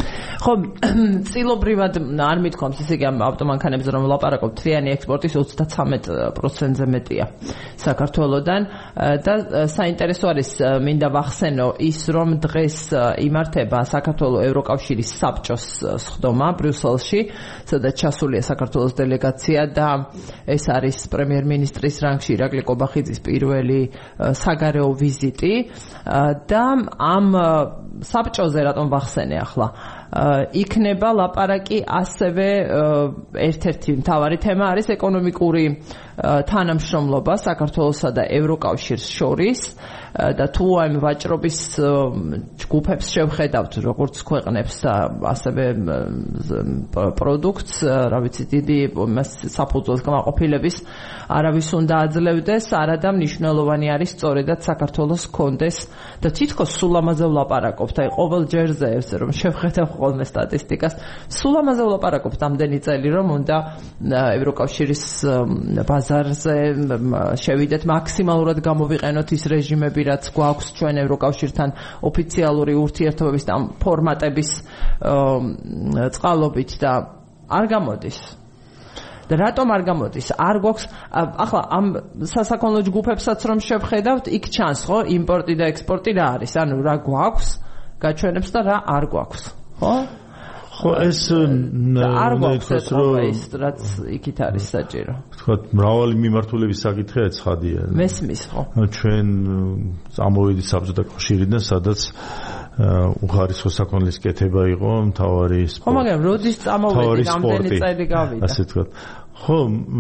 ხო, წილობრივად არ მithkomთ ისე კი ამ ავტომანქანებზე რომ ვლაპარაკობთ, თვიანი ექსპორტის 33%-ზე მეტია საქართველოდან და საინტერესო არის მინდა ვახსენო ის რომ დღეს იმართება საქართველოს ევროკავშირის საბჭოს სხდომა ბრიუსელში, სადაც ჩასულია საქართველოს დელეგაცია და ეს არის პრემიერ-მინისტრის რანგში ირაკლი კობახიძის პირველი საგარეო ვიზიტი და ამ საბჭოზე რატომ ვახსენე ახლა იქნება ლაპარაკი ასევე ერთ-ერთი მთავარი თემა არის ეკონომიკური თანამშრომლობა საქართველოსა და ევროკავშირს შორის და თუ ამ ვაჭრობის ჯგუფებს შევხედავთ როგორც ქვეყნებს ასევე პროდუქტს რა ვიცი დიდი საფუძველს გამოყოფილების არავის უნდა აძლევდეს არადა მნიშვნელოვანი არის სწორედად საქართველოს კონდეს და თითქოს სულ ამაზე ვლაპარაკობთ აი ყოველ ჯერზე ესე რომ შევხედავ ხოლმე სტატისტიკას სულ ამაზე ვლაპარაკობთ ამდენი წელი რომ უნდა ევროკავშირის ბაზარზე შევიდეთ მაქსიმალურად გამოვიყენოთ ის რეჟიმები რაც გვაქვს ჩვენ ევროკავშირთან ოფიციალური ურთიერთობების და ფორმატების წყალობით და არ გამოდის და რატომ არ გამოდის? არ გვაქვს ახლა ამ სასაქონლო ჯგუფებსაც რომ შევხედავთ, იქ ჩანს ხო იმპორტი და ექსპორტი რა არის, ანუ რა გვაქვს გაჩვენებს და რა არ გვაქვს, ხო? ხო ეს არ გვაქვს ეს რაც იქით არის საჭირო. თქვა მრავალი მიმართულების საკითხია ცხადია. მესმის ხო? ჩვენ ამოვიდით საბჭოთა კავშირიდან, სადაც უხარისხო საქონლის კეთება იყო მთავარი სპორტი. ხო, მაგრამ როდის წამოვიდით ამდენი წელი გავიდა? ასე თქვა. ხო,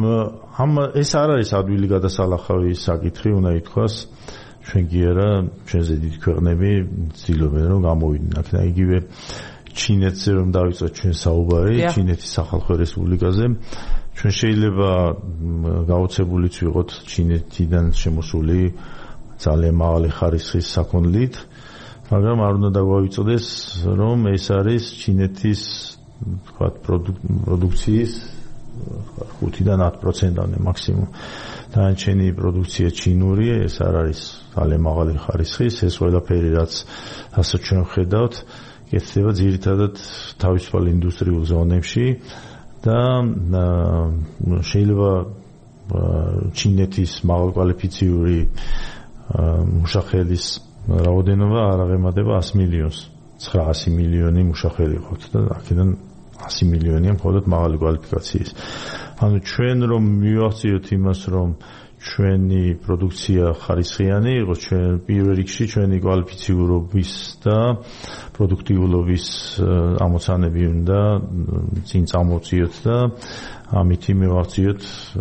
ეს არ არის ადვილი გადასალახავი საკითხი, უნდა ითქვას. ჩვენ კი არა, ჩვენზე დიდი ქვეყნები ცდილობენ რომ გამოვიდნენ აქ. იგივე ჩინეთზე რომ დავიწყოთ ჩვენ საუბარი, ჩინეთის სახალხო რესპუბლიკაზე, ჩვენ შეიძლება გაოცებულიც ვიყოთ ჩინეთიდან შემოსული ძალიან მაღალი ხარისხის საქონლით, მაგრამ არ უნდა დაგვავიწყდეს, რომ ეს არის ჩინეთის თქვა პროდუქციის 5-დან 10%-ამდე მაქსიმუმ. დანარჩენი პროდუქცია ჩინური, ეს არ არის ძალიან მაღალი ხარისხის, ეს ყველაფერი რაც ასე ჩვენ ვხედავთ კეთდება ძირითადად თავისუფალ ინდუსტრიულ ზონებში და შეიძლება ჩინეთის მაღალკვალიფიციური მუშახელის რაოდენობა არ აღემატება 100 მილიონს. 900 მილიონი მუშახელი ყავთ და აქედან 100 მილიონია მხოლოდ მაღალი კვალიფიკაციის. ანუ ჩვენ რომ მივახციოთ იმას, რომ ჩვენი პროდუქცია ხარისხიანი იყოს, ჩვენ პირველ რიგში ჩვენი კვალიფიციურობის და პროდუქტიულობის ამოცანები უნდა წინ წამოვწიოთ და ამით მივახციოთ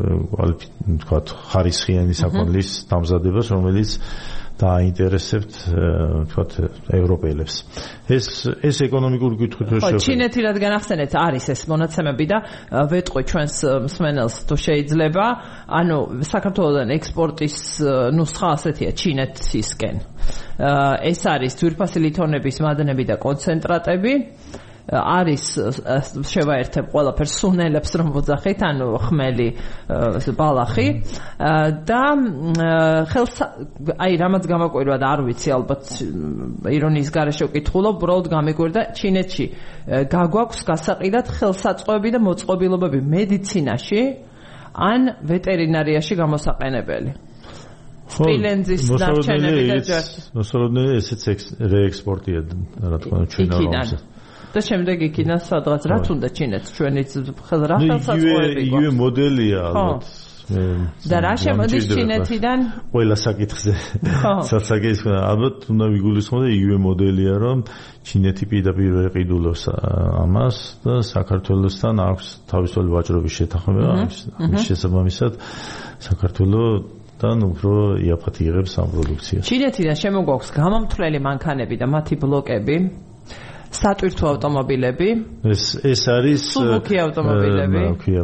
თქვათ ხარისხიანი საქონლის დამზადებას, რომელიც დააინტერესებთ თქვათ ევროპელებს. ეს ეკონომიკური კითხვით ხო, ჩინეთი რადგან ახსენეთ, არის ეს მონაცემები და ვეტყვი ჩვენს მსმენელს თუ შეიძლება, ანუ საქართველოსთან ექსპორტის ნუსხა ასეთია ჩინეთისკენ. ეს არის ძვირფასი ლითონების მადნები და კონცენტრატები. არის შევაერთებ ყველაფერს სუნელებს რომ ვოძახით, ანუ ხმელი, ბალახი და ხელს აი რამაც გამაკვირვა და არ ვიცი ალბათ ირონიის გარეშე ვკითხულობ, უბრალოდ გამიკვირდა ჩინეთში გაგვაქვს გასაყიდად ხელსაწყოები და მოწყობილობები მედიცინაში ან ვეტერინარიაში გამოსაყენებელი. სპილენძის ნარჩენები და ჯერ. მოსალოდნელი ესეც რეექსპორტია რა თქმა უნდა ჩვენ არავის. და შემდეგ იქიდან სადღაც რაც უნდა ჩინეთს ჩვენი რა ხელსაწყოები გვაქვს. იგივე მოდელია ალბათ. და რა შემოდის ჩინეთიდან? ყველა საკითხზე. სასაგეს ალბათ უნდა ვიგულისხმოთ იგივე მოდელია, რომ ჩინეთი პირდაპირ ეყიდულობს ამას და საქართველოსთან აქვს თავისუფალი ვაჭრობის შეთანხმება, ამის შესაბამისად საქართველოსთან უფრო იაფად იღებს ამ პროდუქციას. ჩინეთიდან შემოგვაქვს გამომთვლელი მანქანები და მათი ბლოკები. სატვირთო ავტომობილები. ეს არის სუბუქი ავტომობილები.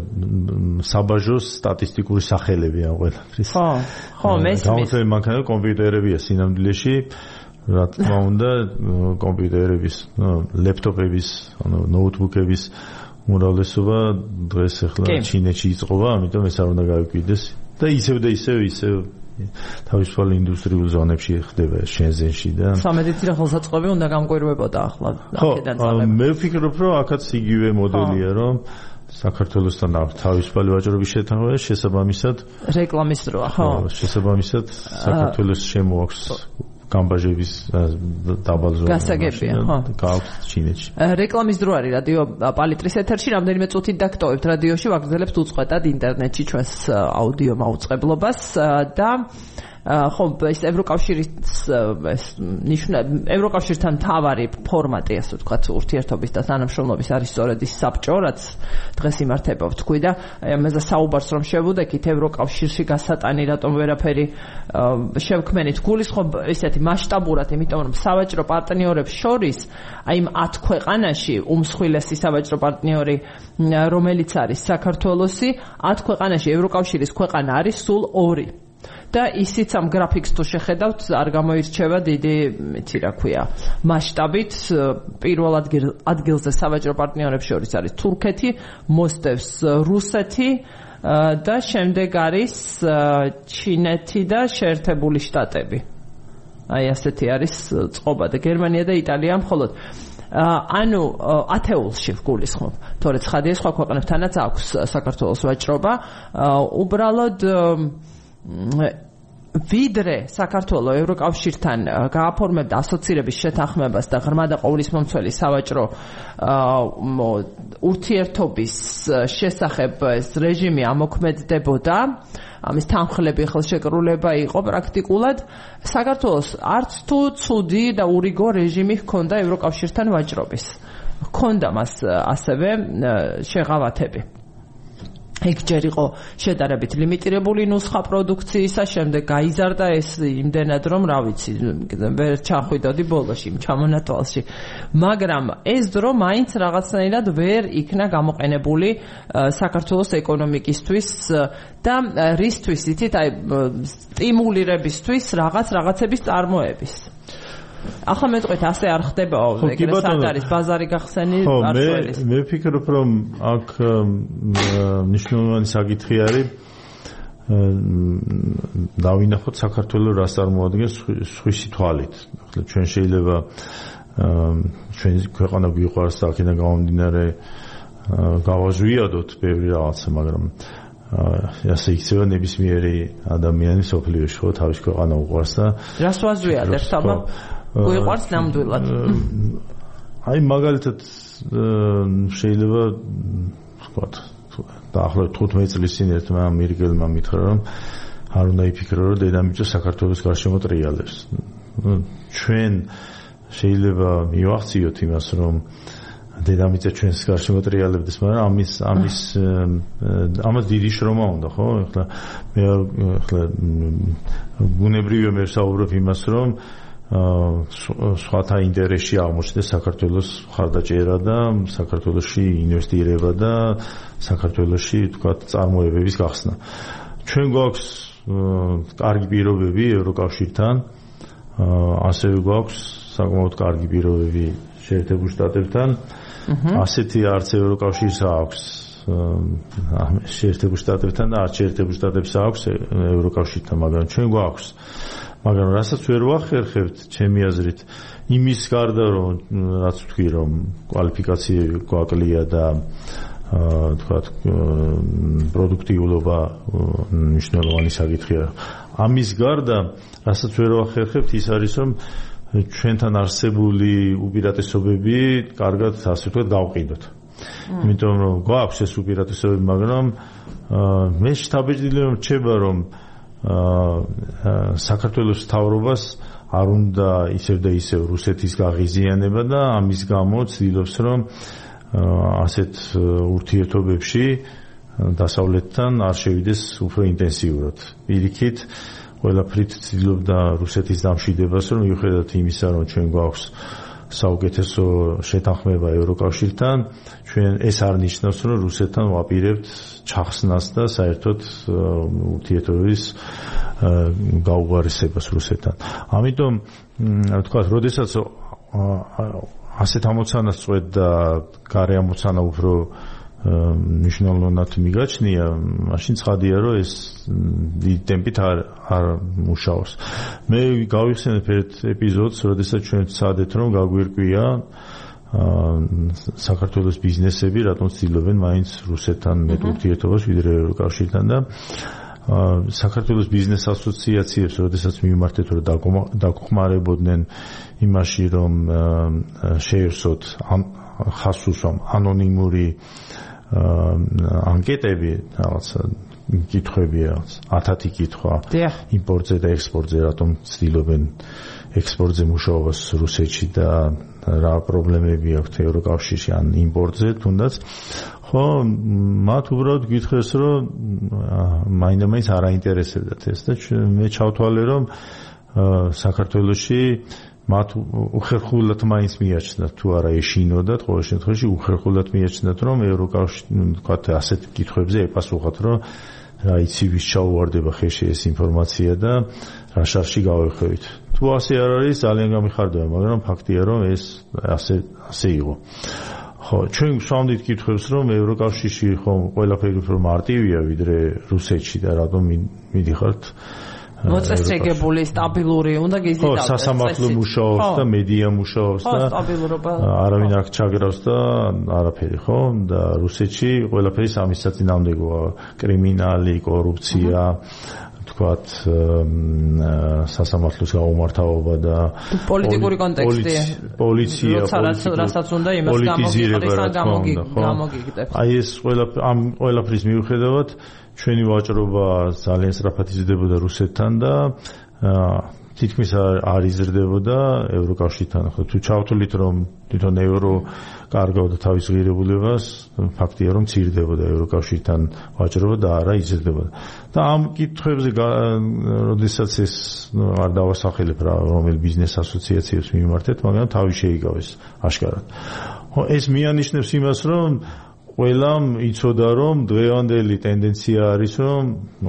საბაჟოს სტატისტიკური სახელები ამ ყველაფრის. ხო, მესმის. გამომთვლელი მანქანები კომპიუტერებია სინამდვილეში, რა თქმა უნდა, კომპიუტერების, ლეპტოპების, ანუ ნოუთბუქების უმრავლესობა დღეს ახლა ჩინეთში იწყობა, ამიტომ ეს არ უნდა გავიკვირდეს და ისევ თავისუფალ ინდუსტრიულ ზონებში ხდება შენზენში და სამედიცინო ხელსაწყოები უნდა გამკვირვებოდა ახლა აქედან წავედა. მე ვფიქრობ, რომ აქაც იგივე მოდელია, რომ საქართველოსთან აქვს თავისუფალი ვაჭრობის შეთანხმება, შესაბამისად რეკლამის დროა, ხო? შესაბამისად საქართველოს შემოაქვს გამბაჟების დაბალ ზონაში. გასაგებია, ხო? გააქვს ჩინეთში. რეკლამის დრო არის რადიო პალიტრის ეთერში, რამდენიმე წუთით დაგტოვებთ რადიოში, ვაგრძელებთ უწყვეტად ინტერნეტში ჩვენს აუდიო მაუწყებლობას და ხო ეს ევროკავშირთან თავარი ფორმატი ასე ვთქვათ ურთიერთობის და თანამშრომლობის არის სწორედ ის საბჭო, რაც დღეს იმართება ვთქვი და აი ამაზე საუბარს რომ შევუდექით ევროკავშირში გასატანი რატომ ვერაფერი შევქმენით გულისხმობ ესეთი მასშტაბურად, იმიტომ რომ სავაჭრო პარტნიორებს შორის აი იმ 10 ქვეყანაში უმსხვილესი სავაჭრო პარტნიორი რომელიც არის საქართველოსი 10 ქვეყანაში ევროკავშირის ქვეყანა არის სულ 2 და ისიც ამ გრაფიკს თუ შეხედავთ არ გამოირჩევა დიდი იცი რა ქვია მასშტაბით პირველ ადგილზე სავაჭრო პარტნიორებს შორის არის თურქეთი, მოსდევს რუსეთი და შემდეგ არის ჩინეთი და შეერთებული შტატები. აი ასეთი არის წყობა და გერმანია და იტალია მხოლოდ ანუ ათეულში გულისხმობ. თორე ცხადია სხვა ქვეყნებთანაც აქვს საქართველოს ვაჭრობა. უბრალოდ ვიდრე საქართველოს ევროკავშირთან გააფორმებდა ასოცირების შეთანხმებას და ღრმა და ყოვლისმომცველი სავაჭრო ურთიერთობის შესახებ ეს რეჟიმი ამოქმედდებოდა, ამის თანხლები ხელშეკრულება იყო პრაქტიკულად, საქართველოს არც თუ ცუდი და ურიგო რეჟიმი ჰქონდა ევროკავშირთან ვაჭრობის. ჰქონდა მას ასევე შეღავათები. იქ ჯერ იყო შედარებით ლიმიტირებული ნუსხა პროდუქციისა, შემდეგ გაიზარდა ეს იმდენად რომ რა ვიცი, ვერ ჩახვიდოდი ბოლოში ჩამონათვალში. მაგრამ ეს დრო მაინც რაღაცნაირად ვერ იქნა გამოყენებული საქართველოს ეკონომიკისთვის და რისთვის იცით, აი სტიმულირებისთვის რაღაცების წარმოების. ახლა მეტყვით ასე არ ხდებაო, ეგრე სად არის ბაზარი გახსენი არწველის. მე ვფიქრობ, რომ აქ მნიშვნელოვანი საკითხი არის დავინახოთ საქართველოს რას წარმოადგენს სხვისი თვალით. ახლა ჩვენ შეიძლება ჩვენ ქვეყანა გვიყვარს და აქედან გამომდინარე გავაზვიადოთ ბევრი რაღაცა, მაგრამ ასე იქცევა ნებისმიერი ადამიანი სოფლიოში, ხო, თავის ქვეყანა უყვარს და რას ვაზვიადებთ, აბა? გვიყვარს ნამდვილად. აი მაგალითად შეიძლება ვთქვათ დაახლოებით 15 წლის წინ ერთმა ამერიკელმა მითხრა რომ არ უნდა იფიქრო რომ დედამიწა საქართველოს გარშემო ტრიალებს. ჩვენ შეიძლება მივახციოთ იმას რომ დედამიწა ჩვენს გარშემო ტრიალებდეს, მაგრამ ამას დიდი შრომა უნდა, ხო? ახლა მე ახლა ბუნებრივია მე ვსაუბრობ იმას რომ სხვათა ინტერესში აღმოჩნდეს საქართველოს მხარდაჭერა და საქართველოში ინვესტირება და საქართველოში თქვა წარმოებების გახსნა. ჩვენ გვაქვს კარგი პირობები ევროკავშირთან, ასევე გვაქვს საკმაოდ კარგი პირობები შეერთებულ შტატებთან. ასეთი არც ევროკავშირს აქვს შეერთებულ შტატებთან და არც შეერთებულ შტატებს აქვს ევროკავშირთან, მაგრამ ჩვენ გვაქვს. მაგრამ რასაც ვერ ვახერხებთ, ჩემი აზრით, იმის გარდა რომ რაც ვთქვი რომ კვალიფიკაციები გვაკლია და თქვათ პროდუქტიულობა მნიშვნელოვანი საკითხია. ამის გარდა რასაც ვერ ვახერხებთ ის არის რომ ჩვენთან არსებული უპირატესობები კარგად ასე ვთქვათ გავყიდოთ. იმიტომ რომ გვაქვს ეს უპირატესობები, მაგრამ მე შთაბეჭდილება რჩება რომ საქართველოს მთავრობას არ უნდა ისევ და ისევ რუსეთის გაღიზიანება და ამის გამო ცდილობს რომ ასეთ ურთიერთობებში დასავლეთთან არ შევიდეს უფრო ინტენსიურად. პირიქით ყველაფრით ცდილობდა რუსეთის დამშვიდებას, რომ მიუხედავად იმისა, რომ ჩვენ გვაქვს საუკეთესო შეთანხმება ევროკავშირთან, ჩვენ ეს არ ნიშნავს, რომ რუსეთთან ვაპირებთ ჩახსნას და საერთოდ ურთიერთობების გაუგვარესებას რუსეთთან. ამიტომ თქვა, როდესაც ასეთ ამოცანას წვეთ და გარე ამოცანა უფრო მნიშვნელოვნად მიგაჩნია, მაშინ ცხადია, რომ ეს ტემპით არ მუშაობს. მე გავიხსენებ ერთ ეპიზოდს, როდესაც ჩვენ ვცადეთ, რომ გაგვირკვია საქართველოს ბიზნესები რატომ ცდილობენ მაინც რუსეთთან მეტ ურთიერთობას ვიდრე ევროკავშირთან და საქართველოს ბიზნეს ასოციაციებს, როდესაც მივმართეთ, რომ დაგხმარებოდნენ იმაში, რომ შეერთოთ ხაზს უსვამ ანონიმური ანკეტები, რაღაცა კითხვები, 1000 კითხვა იმპორტზე და ექსპორტზე, რატომ ცდილობენ ექსპორტზე მუშაობას რუსეთში და რა პრობლემები აქვს ევროკავშირში ან იმპორტზე თუნდაც. ხო, მათ უბრალოდ გითხრეს, რომ მაინდა-მაინც არ აინტერესებდათ ეს და მე ჩავთვალე, რომ საქართველოში მათ უხერხულად მაინც მიაჩნდათ თუ არა ეშინოდათ, ყოველ შემთხვევაში უხერხულად მიაჩნდათ, რომ ევროკავშირი, თქვათ, ასეთ კითხვებზე ეპასუხათ, რომ რა იცი ვის ჩაუვარდება ხელში ეს ინფორმაცია და რა შარში გავეხევით. თუ ასე არ არის, ძალიან გამიხარდება, მაგრამ ფაქტია, რომ ეს ასე იყო. ხო, ჩვენ ვსვამდით კითხვებს, რომ ევროკავშირში ხომ ყველაფერი უფრო მარტივია ვიდრე რუსეთში და რატომ მიდიხართ მოწესრიგებული, სტაბილური, უნდა გიზიდავდეს. ხო, სასამართლო მუშაობს და მედია მუშაობს და სტაბილურობა. არავინ არ ჩაგრავს და არაფერი, ხო? და რუსეთში ყველაფერი სამის საწინააღმდეგოა, კრიმინალი, კორუფცია, თქვათ, სასამართლოს გაუმართავობა და პოლიტიკური კონტექსტი. პოლიცია, რასაც უნდა იმას გამოგიგდებს. აი ეს ყველაფრის მიუხედავად ჩვენი ვაჭრობა ძალიან სწრაფად იზრდებოდა რუსეთთან და თითქმის არ იზრდებოდა ევროკავშირთან. ხო, თუ ჩავთვლით, რომ თვითონ евро კარგავდა თავის ღირებულებას, ფაქტია, რომ მცირდებოდა ევროკავშირთან ვაჭრობა და არა იზრდებოდა. და ამ კითხვებზე, როდესაც ეს არ დავასახელებ რა, რომელ ბიზნეს ასოციაციებს მიმართეთ, მაგრამ თავი შეიგავეს ასკარად. ხო, ეს მიანიშნებს იმას, რომ ყველამ იცოდა, რომ დღევანდელი ტენდენცია არის, რომ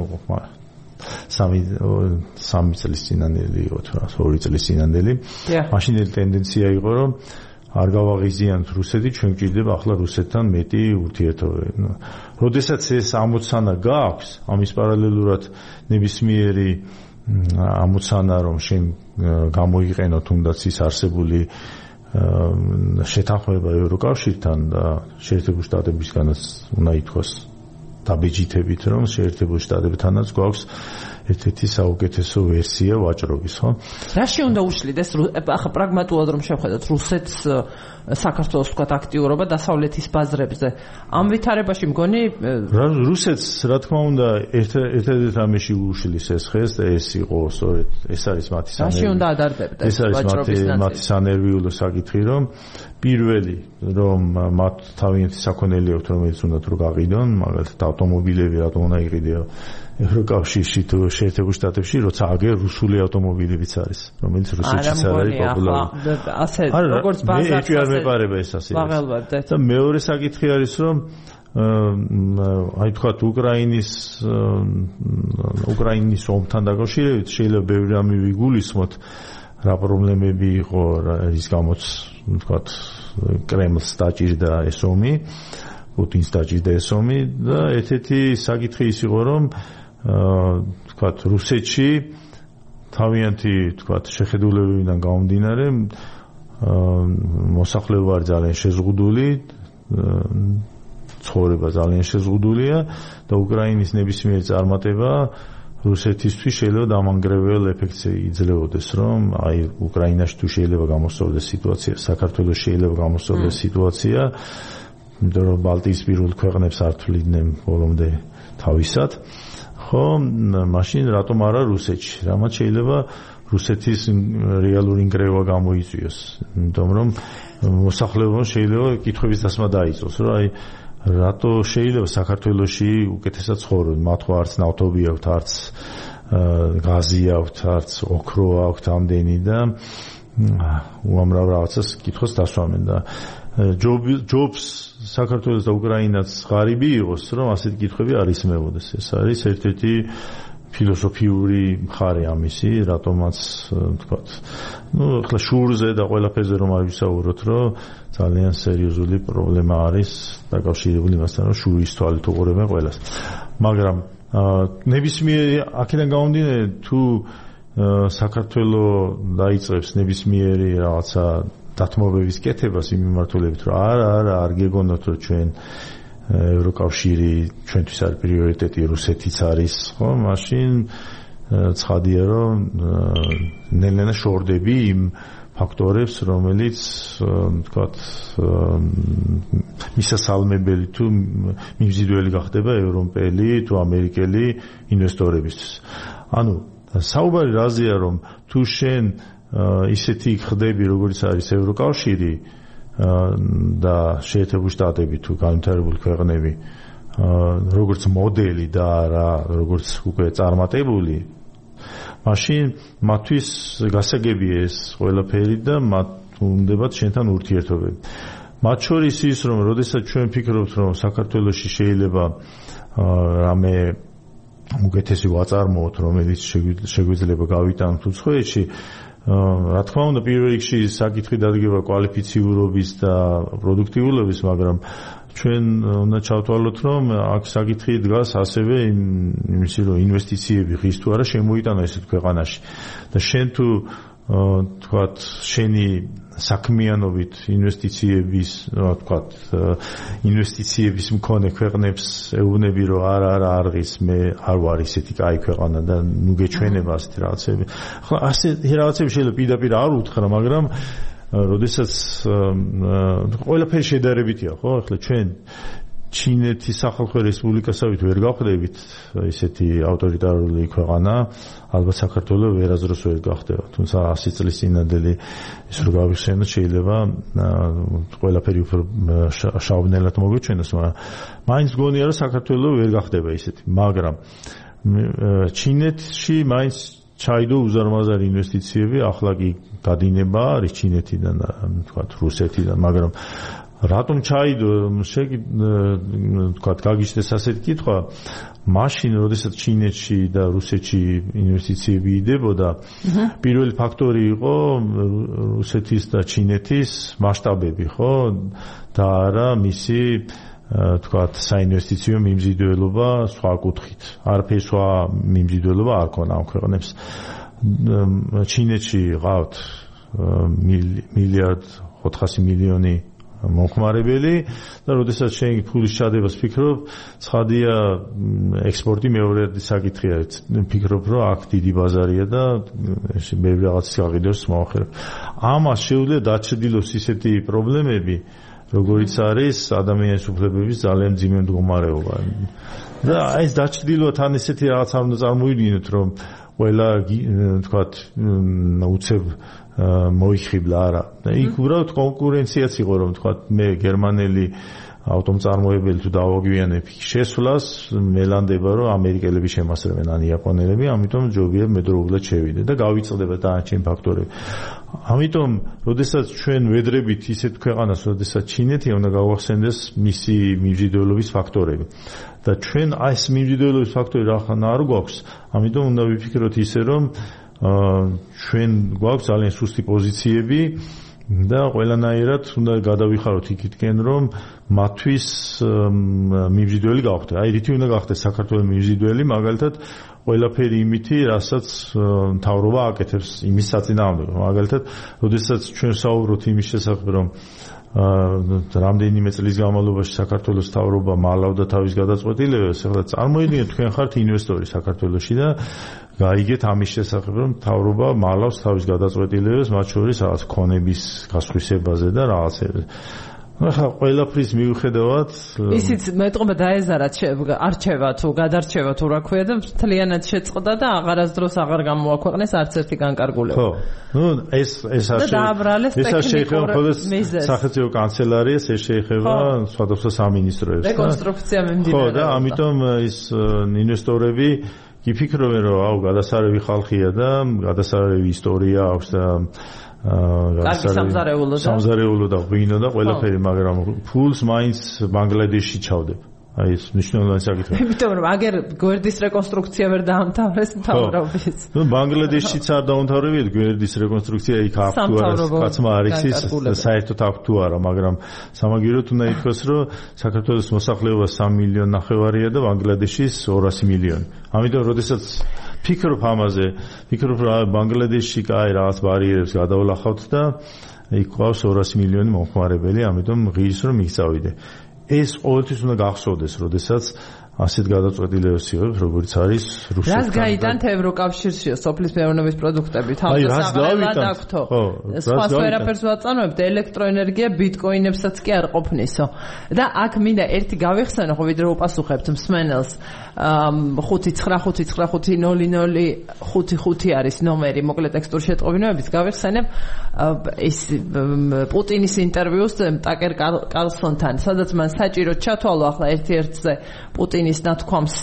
სამი წლის წინანდელი იყო თუ რა, 2 წლის წინანდელი. მაშინდელი ტენდენცია იყო, რომ არ გავაღიზიანთ რუსეთი, ჩვენ გვჭირდება ახლა რუსეთთან მეტი ურთიერთობები. როდესაც ეს ამოცანა გააქვს, ამის პარალელურად ნებისმიერი ამოცანა, რომ შენ გამოიყენო თუნდაც ის არსებული შეთანხმება ევროკავშირთან და შეერთებულ შტატებისგანაც უნდა ითქვას დაბეჯითებით, რომ შეერთებულ შტატებთანაც გვაქვს ერთ-ერთი საუკეთესო ვერსია ვაჭრობის, ხო? რაში უნდა უშლიდეს, ახლა პრაგმატულად რომ შევხედოთ რუსეთს, საქართველოს თქვათ აქტიურობა დასავლეთის ბაზრებზე. ამ ვითარებაში მგონი რუსეთს, რა თქმა უნდა, ერთ-ერთ ამაში უშლის ეს ხეს და ეს იყო სწორედ ეს არის მათი სანერვიულო. რაში უნდა ადარდებდეს? ეს არის მათი სანერვიულო საკითხი, რომ პირველი, რომ მათ თავიანთი საქონელი აქვთ, რომელიც უნდათ რომ გაყიდონ, მაგალითად ავტომობილები რატომ უნდა იყიდეო ევროკავშირში თუ შეერთებულ შტატებში, როცა აგერ რუსული ავტომობილებიც არის, რომელიც რუსეთშიც არ არის პოპულარული. ასე როგორც ბაზარში არ მეპარება ეს ასე. და მეორე საკითხი არის, რომ აი თქვათ უკრაინის ომთან დაკავშირებით შეიძლება ბევრი რამე ვიგულისხმოთ, რა პრობლემები იყო, რის გამოც თქვათ კრემლს დაჭირდა ეს ომი, პუტინს დაჭირდა ეს ომი და ერთ-ერთი საკითხი ის იყო, რომ თქვათ რუსეთში თავიანთი თქვათ შეხედულებებიდან გამომდინარე მოსახლეობა ძალიან შეზღუდული, ცხოვრება ძალიან შეზღუდულია და უკრაინის ნებისმიერი წარმატება რუსეთისთვის შეიძლება დამანგრეველ ეფექტს იძლეოდეს, რომ აი უკრაინაში თუ შეიძლება გამოსწორდეს სიტუაცია, საქართველოს შეიძლება გამოსწორდეს სიტუაცია, იმიტომ რომ ბალტიისპირულ ქვეყნებს არ თვლიდნენ ბოლომდე თავისად. ხო, მაშინ რატომ არა რუსეთში? რამაც შეიძლება რუსეთის რეალური ნგრევა გამოიწვიოს, იმიტომ რომ მოსახლეობამ შეიძლება კითხების დასმა დაიწყოს, რომ აი რატო შეიძლება საქართველოში უკეთესად ცხოვრონ? მათ ხო არც ნავთობი აქვთ, არც გაზი აქვთ, არც ოქრო აქვთ ამდენი და უამრავ რაღაცას კითხოს დასვამენ და ჯობს საქართველოს და უკრაინაც ღარიბი იყოს, რომ ასეთი კითხვები არ ისმევოდეს. ეს არის ერთ-ერთი ფილოსოფიური მხარე ამისი, რატომაც თქვათ. ახლა შურზე და ყველაფერზე რომ არ ვისაუბროთ, რომ ძალიან სერიოზული პრობლემა არის დაკავშირებული მასთან, რომ შურის თვალით უყურებენ ყველას. მაგრამ ნებისმიერი აქედან გამომდინარე თუ საქართველო დაიწყებს ნებისმიერი რაღაცა დათმობების კეთებას იმ მიმართულებით, რომ არ გეგონოთ, რომ ჩვენ ევროკავშირი ჩვენთვის არის პრიორიტეტი, რუსეთიც არის, ხო? მაშინ ცხადია, რომ ნელ-ნელა შორდები იმ ფაქტორებს, რომელიც თქვათ მისასალმებელი თუ მიმზიდველი გახდება ევროპელი თუ ამერიკელი ინვესტორებისთვის. ანუ საუბარი რაზეა, რომ თუ შენ ისეთი ხდები, როგორც არის ევროკავშირი და შეერთებული შტატები თუ განვითარებული ქვეყნები, როგორც მოდელი და არა როგორც უკვე წარმატებული, მაშინ მათთვის გასაგებია ეს ყველაფერი და მათ უნდებათ შენთან ურთიერთობები. მათ შორის ის, რომ როდესაც ჩვენ ფიქრობთ, რომ საქართველოში შეიძლება რამე უკეთესი ვაწარმოოთ, რომელიც შეგვიძლია გავიტანოთ უცხოეთში, რა თქმა უნდა, პირველ რიგში საკითხი დადგება კვალიფიციურობის და პროდუქტიულობის, მაგრამ ჩვენ უნდა ჩავთვალოთ, რომ აქ საკითხი დგას ასევე იმისი, რომ ინვესტიციები ღირს თუ არა შემოიტანა ესეთ ქვეყანაში და შენ თუ თქვათ შენი საქმიანობით ინვესტიციების მქონე ქვეყნებს ეუბნები, რომ არა არღის, მე არ ვარ ისეთი კაი ქვეყანა და ნუ გეჩვენება ასეთი რაღაცები. ახლა ასეთი რაღაცები შეიძლება პირდაპირ არ უთხრა, მაგრამ როდესაც ყველაფერი შედარებითია, ხო? ახლა ჩვენ ჩინეთის სახალხო რესპუბლიკასავით ვერ გავხდებით ისეთი ავტორიტარული ქვეყანა, ალბათ საქართველო ვერაზროს ვერ გახდება. თუმცა 100 წლის წინანდელი ის რო გავიხსენოთ, შეიძლება ყველაფერი უფრო შავნელად მოგეჩვენოს, მაგრამ მაინც გონია, რომ საქართველო ვერ გახდება ისეთი. მაგრამ ჩინეთში მაინც ჩაიდო უზარმაზარი ინვესტიციები, ახლა კი გადინება არის ჩინეთიდან, თქვათ რუსეთიდან, მაგრამ რატომ ჩაიდო? თქვათ გაგიჩნდეს ასეთი კითხვა, მაშინ როდესაც ჩინეთში და რუსეთში ინვესტიციები იდებოდა, პირველი ფაქტორი იყო რუსეთის და ჩინეთის მასშტაბები, ხო? და არა მისი თქვათ საინვესტიციო მიმზიდველობა სხვა კუთხით. არაფერი სხვა მიმზიდველობა არ ქონა ამ ქვეყნებს. ჩინეთში ყავთ 1,400,000,000 მომხმარებელი და როდესაც შენ ფულის ჩადებას ფიქრობ, ცხადია ექსპორტი მეორედი საკითხია. ფიქრობ, რომ აქ დიდი ბაზარია და ბევრი რაღაცის გაყიდვას მოახერხ. ამას შეუძლია დაჩრდილოს ისეთი პრობლემები, როგორიც არის ადამიანის უფლებების ძალიან მძიმე მდგომარეობა. და ეს დაჩრდილო თან ესეთი რაღაც არ უნდა წარმოვიდგინოთ, რომ ყველა თქვათ უცებ მოიხიბლა, არა. იქ უბრალოდ კონკურენციაც იყო, რომ თქვათ მე გერმანელი ავტომწარმოებელი თუ დავაგვიანებ შესვლას, მელანდება, რომ ამერიკელები შემასწრებენ ან იაპონელები, ამიტომ ჯობია მედროულად შევიდე და გავიწყდება დანარჩენი ფაქტორები. ამიტომ, როდესაც ჩვენ ვედრებით ისეთ ქვეყანას, როდესაც ჩინეთი უნდა გავახსენდეს მისი მიმზიდველობის ფაქტორები. და ჩვენ ეს მიმზიდველობის ფაქტორი რახან არ გვაქვს, ამიტომ უნდა ვიფიქროთ ისე, რომ ჩვენ გვაქვს ძალიან სუსტი პოზიციები და ყველანაირად უნდა გადავიხაროთ იქითკენ, რომ მათთვის მიმზიდველი გავხდეთ. აი რითი უნდა გახდეს საქართველოს მიმზიდველი, მაგალითად ყველაფერი იმითი, რასაც მთავრობა აკეთებს იმის საწინააღმდეგო. მაგალითად, როდესაც ჩვენ საუბრობთ იმის შესახებ, რომ რამდენიმე წლის განმავლობაში საქართველოს მთავრობა მალავდა თავის გადაწყვეტილებებს, ახლა წარმოიდგინეთ, თქვენ ხართ ინვესტორი საქართველოში და გაიგეთ ამის შესახებ, რომ მთავრობა მალავს თავის გადაწყვეტილებებს, მათ შორის რაღაც ქონების გასხვისებაზე და რაღაცებზე. ახლა ყველაფრის მიუხედავად ისიც მეტყობა დაეზარა არჩევა თუ გადარჩევა თუ რა ქვია და მთლიანად შეწყდა და აღარასდროს აღარ გამოაქვეყნეს არც ერთი განკარგულება. ხო. ნუ ეს შეეხება მხოლოდ სახელმწიფო კანცელარიას, ეს შეეხება სხვადასხვა სამინისტროებს. რეკონსტრუქცია მიმდინარეობს. ხო, და ამიტომ ის ინვესტორები კი ფიქრობენ, რომ აუ გადასარევი ხალხია და გადასარევი ისტორია აქვს და სამზარეულო და ღვინო და ყველაფერი, მაგრამ ფულს მაინც ბანგლადეშში ჩავდება. აი ეს მნიშვნელოვანი საკითხია. იმიტომ რომ აგერ გვერდის რეკონსტრუქცია ვერ დაამთავრეს მთავრობის. ნუ ბანგლადეშიც არ დაუმთავრებიათ გვერდის რეკონსტრუქცია, იქ აქ თუ არა კაცმა არის ის საერთოდ აქ თუ არა, მაგრამ სამაგიეროდ უნდა ითქვას, რომ საქართველოს მოსახლეობა 3 მილიონი ნახევარია და ბანგლადეშის 200 მილიონი. ამიტომ როდესაც ფიქრობ ამაზე, ფიქრობ რომ ბანგლადეშში კაი რაღაც ბარიერებს გადავლახავთ და იქ ყავს 200 მილიონი მომხმარებელი, ამიტომ ღირს რომ მიგწავიდე. ეს ყოველთვის უნდა გახსოვდეს, როდესაც ასეთ გადაწყვეტილებას იღებ, როგორც არის რუსეთთან. რას გაიტანთ ევროკავშირშიო სოფლის მეურნეობის პროდუქტები? თავდასაღებად აქვთო. სხვა სფეროებს ვაწანოებთ, ელექტროენერგია ბიტკოინებსაც კი არ ყოფნისო. და აქ მინდა ერთი გავიხსენო, ხო ვიდრე უპასუხებთ მსმენელს. 595500555 არის ნომერი, მოკლედ ტექსტური შეტყობინებების გავიხსენებ ის პუტინის ინტერვიუს ტაკერ კარლსონთან, სადაც მან საჭირო ჩათვალო ახლა ერთ-ერთზე პუტინის ნათქვამს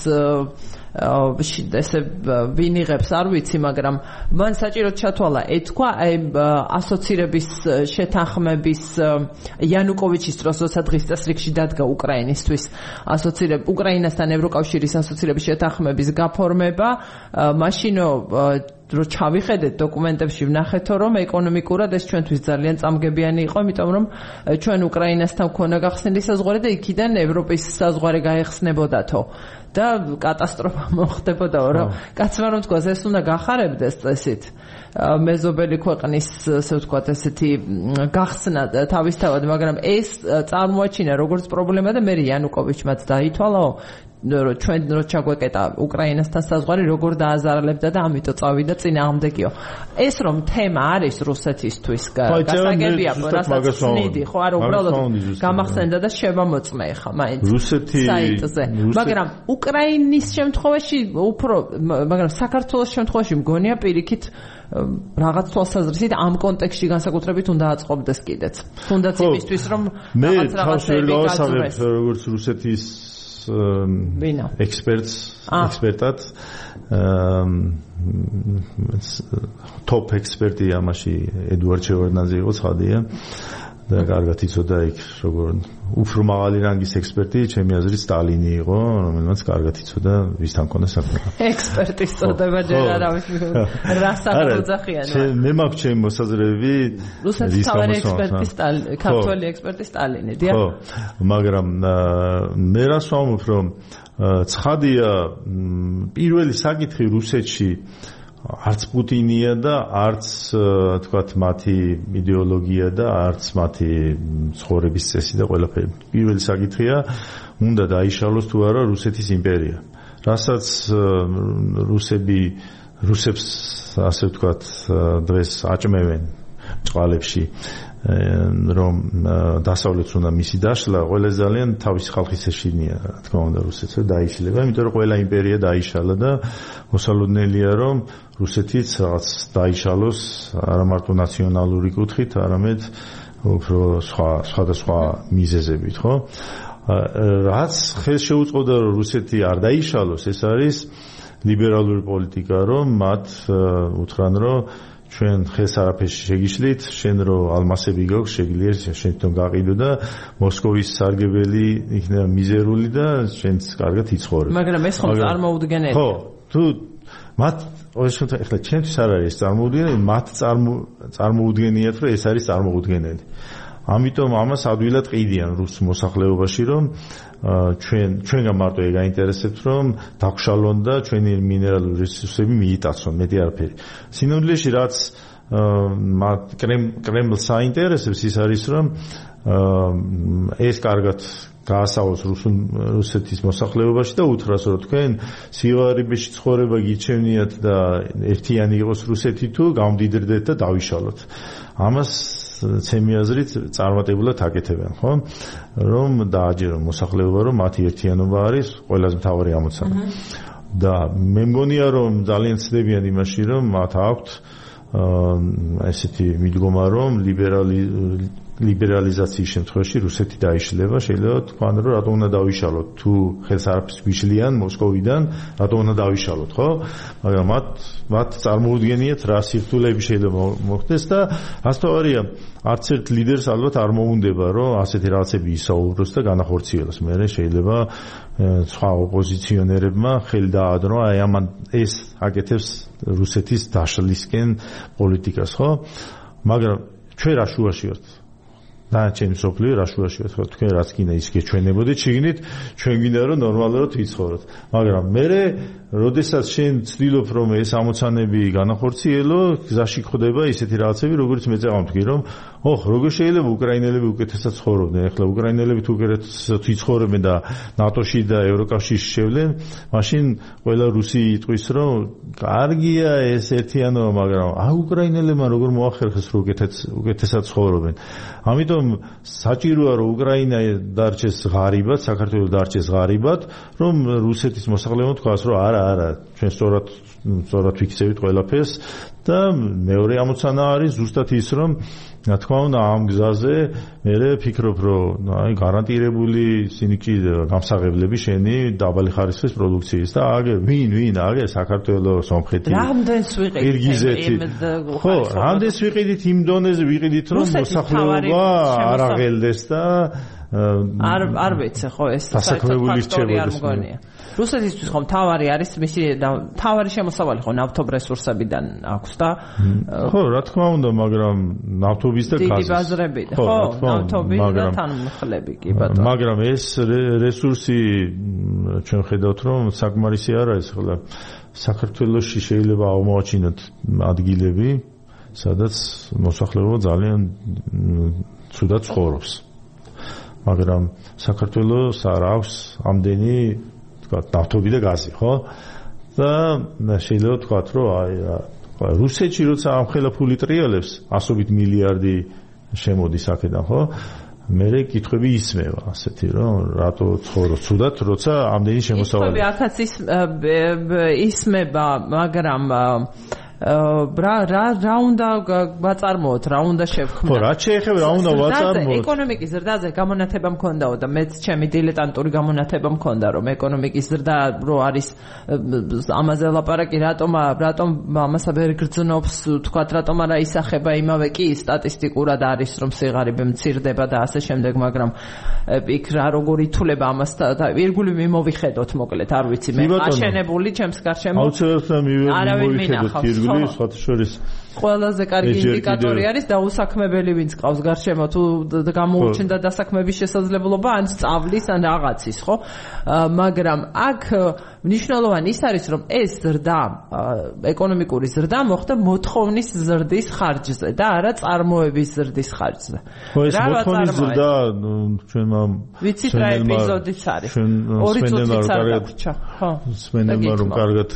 ესე ვინიღებს არ ვიცი, მაგრამ მან საჭირო ჩათვალა ეთქვა ასოცირების შეთანხმების იანუკოვიჩის დროს, როცა დღის წესრიგში დადგა უკრაინისთვის უკრაინასთან ევროკავშირის ასოცირების შეთანხმების გაფორმება, მაშინო რო ჩავიხედეთ დოკუმენტებში ვნახეთო, რომ ეკონომიკურად ეს ჩვენთვის ძალიან წამგებიანი იყო, იმიტომ რომ ჩვენ უკრაინასთან გვქონა გახსნილი საზღვარი და იქიდან ევროპის საზღვარი გაეხსნებოდათო და კატასტროფა მოხდებოდაო, რომ კაცმა რომ თქვას ეს უნდა გახარებდეს წესით მეზობელი ქვეყნის, ასე ვთქვათ, ესეთი გახსნა თავისთავად, მაგრამ ეს წარმოაჩინა როგორც პრობლემა და მე იანუკოვიჩმაც დაითვალაო, ჩვენ რო ჩაგვეკეტა უკრაინასთან საზღვარი როგორ დააზარალებდა და ამიტომ წავიდა წინააღმდეგიო. ეს რომ თემა არის რუსეთისთვის გასაგებია, რასაც ვსნიდი, ხო არა, უბრალოდ გამახსენდა და შევამოწმე ხა მაინც საიტზე. მაგრამ უკრაინის შემთხვევაში მაგრამ საქართველოს შემთხვევაში მგონია პირიქით რაღაც თვალსაზრისით ამ კონტექსტში განსაკუთრებით უნდა აწყობდეს კიდეც. თუნდაც იმისთვის რომ რაღაც რაღაცები გაძლიერდეს. როგორც რუსეთის ექსპერტად ტოპ ექსპერტი ამაში ედუარდ შევარდნაძე იყო, ცხადია და კარგად იცოდა იქ როგორ უფრო მაღალი რანგის ექსპერტი, ჩემი აზრით სტალინი იყო, რომელმაც კარგად იცოდა ვისთან ქონდა საქმე. ექსპერტის წოდება ჯერ არავის რას აღუძახიანო. მე მაქვს ჩემი მოსაზრებები რუსეთის თავარი ექსპერტი ქართველი ექსპერტი სტალინი, დიახ. ხო, მაგრამ მე რას ვამბობ, რომ ცხადია პირველი საკითხი რუსეთში არც პუტინია და არც თქვათ მათი იდეოლოგია და არც მათი ცხოვრების წესი და ყველაფერი. პირველი საკითხია, უნდა დაიშალოს თუ არა რუსეთის იმპერია. რასაც რუსებს ასე ვთქვათ დღეს აჭმევენ ჭყალებში, რომ დასავლეთს უნდა მისი დაშლა, ყველა ძალიან თავისი ხალხის ეშინია, რა თქმა უნდა, რუსეთს დაიშლება, იმიტომ რომ ყველა იმპერია დაიშალა და მოსალოდნელია, რომ რუსეთიც რაღაც დაიშალოს არა მარტო ნაციონალური კუთხით, არამედ უფრო სხვადასხვა მიზეზებით, ხო? რაც ხელს შეუწყოდა რომ რუსეთი არ დაიშალოს, ეს არის ლიბერალური პოლიტიკა, რომ მათ უთხრან, რომ ჩვენ ხეს არაფერში შეგიშლით, შენ რო ალმასები გაქვს, შეგიძლია შენ თვითონ გაყიდო და მოსკოვის სარგებელი იქნება მიზერული და შენც კარგად იცხოვრებ. მაგრამ ეს ხომ წარმოუდგენელია. ხო, თუ მათ ახლა ჩემთვის არ არის წარმოუდგენელი, მათ წარმოუდგენიათ, რომ ეს არის წარმოუდგენელი. ამიტომ ამას ადვილად ყიდიან რუს მოსახლეობაში, რომ ჩვენგან მარტო ეგ აინტერესებთ, რომ დაგშალონ და ჩვენი მინერალური რესურსები მიიტაცონ, მეტი არაფერი. სინამდვილეში რაც კრემლს აინტერესებს, ის არის, რომ ეს კარგად გაასწავლოს რუსეთის მოსახლეობაში და უთხრას, რომ თქვენ სიღარიბეში ცხოვრება გიჩვენიათ და ერთიანი იყოს რუსეთი თუ გამდიდრდეთ და დავიშალოთ. ამას ჩემი აზრით წარმატებულად აკეთებენ, ხო? რომ დააჯერონ მოსახლეობა, რომ მათი ერთიანობა არის ყველაზე მთავარი ამოცანა. და მე მგონია, რომ ძალიან ცდებიან იმაში, რომ მათ აქვთ ესეთი მიდგომა, რომ ლიბერალიზაციის შემთხვევაში რუსეთი დაიშლება, შეიძლება თქვან რომ რატომ უნდა დავიშალოთ თუ ხელს არაფერს გვიშლიან მოსკოვიდან, რატომ უნდა დავიშალოთ, ხო? მაგრამ მათ წარმოუდგენიათ რა სირთულეები შეიძლება მოხდეს და ასთავარია არც ერთ ლიდერს ალბათ არ მოუნდება რომ ასეთი რაღაცები ისაუბროს და განახორციელოს. მე შეიძლება სხვა ოპოზიციონერებმა ხელი დაადრო აი ამან ეს აკეთებს რუსეთის დაშლისკენ პოლიტიკას, ხო? მაგრამ ჩვენ რა შუაში ვართ? დანარჩენი მსოფლიო რა შუაში ვართ? თქვენ რაც გინდა ის გეჩვენებოდეთ, შეგინით ჩვენ გინდა რომ ნორმალურად ვიცხოვროთ. მაგრამ მე როდესაც შენ ცდილობ რომ ეს ამოცანები განახორციელო, გზაში ხდება ისეთი რაღაცები, როგორც მე წამოვთქვი, რომ როგორ შეიძლება უკრაინელები უკეთესად ცხოვრობდნენ? ეხლა უკრაინელები თუ უკეთესად იცხოვრებენ და ნატოში და ევროკავშირში შევლენ, მაშინ ყველა რუსი იტყვის, რომ კარგია ეს ერთიანობა, მაგრამ უკრაინელებმა როგორ მოახერხეს რომ უკეთესად ცხოვრობენ. ამიტომ საჭიროა რომ უკრაინა დარჩეს ღარიბად, საქართველოს დარჩეს ღარიბად, რომ რუსეთის მოსახლეობა თქვას, რომ არა, ჩვენ სწორად ვიქცევით ყველაფერს და მეორე ამოცანა არის ზუსტად ის, რომ რა თქმა უნდა ამ გზაზე მე ვფიქრობ, რომ აი გარანტირებული სინიჭი გამსაღებლები შენი დაბალი ხარისხის პროდუქციის და ვინ საქართველოს, სომხეთი, რამდენს ვიყიდით? ხო, რამდენს ვიყიდით იმ დონეზე ვიყიდით, რომ მოსახლეობა არ აღელდეს და არ ვიცი ხო ეს დასაქმებული რჩებოდეს. რუსეთისთვის ხომ თავარი არის მისი თავარი შემოსავალი ხო ნავთობ რესურსებიდან აქვს და ხო რა თქმა უნდა, მაგრამ ნავთობის და გაზის დიდი ბაზრები ხო ნავთობის და თანმხლები კი ბატონო. მაგრამ ეს რესურსი ჩვენ ხედავთ რომ საკმარისი არ არის. ხოლო საქართველოში შეიძლება აღმოაჩინოთ ადგილები, სადაც მოსახლეობა ძალიან ცუდად ცხოვრობს. მაგრამ საქართველოს არ აქვს ამდენი ნავთობი და გაზი, ხო? და შეიძლება ვთქვათ, რომ აი რუსეთში როცა ამხელა ფული ტრიალებს, ასობით მილიარდი შემოდის აქედან, ხო? მე კითხვები ისმევა, ასეთი რომ რატო ცხოვრობ ცუდად, როცა ამდენი შემოსავალი. კითხვები აქაც ისმება, მაგრამ რა უნდა ვაწარმოოთ, რა უნდა შევქმნათ? ხო, რა შეეხება, რა უნდა ვაწარმოოთ? ეკონომიკის ზრდაზე გამონათება მქონდაო და მეც ჩემი დილეტანტური გამონათება მქონდა, რომ ეკონომიკის ზრდა რო არის ამაზე ლაპარაკი, რატომ ამასა ვერ გრძნობს, თქვათ, რატომ არა ისახება იმავე კი სტატისტიკურად არის, რომ სიღარიბე მცირდება და ასე შემდეგ, მაგრამ იქ რა როგორ ითვლება ამას და ირგული მიმოვიხედოთ, მოკლედ, არ ვიცი, მე აშენებული ჩემს გარშემო არავინ მივიხედოთ შორის ყველაზე კარგი ინდიკატორი არის დაუსაქმებელი ვინც ყავს გარშემო, თუ გამოუჩნდა დასაქმების შესაძლებლობა ან სწავლის ან რაღაცის, ხო? მაგრამ აქ მნიშვნელოვანი ის არის, რომ ეს ზრდა, ეკონომიკური ზრდა მოხდა მოთხოვნის ზრდის ხარჯზე და არა წარმოების ზრდის ხარჯზე. ხო, ეს მოთხოვნის ზრდა ჩვენმა ვიცით რა ეპიზოდიც არის. ორი წუთიც არ დაგვრჩა, ხო? სვენელმა რომ კარგად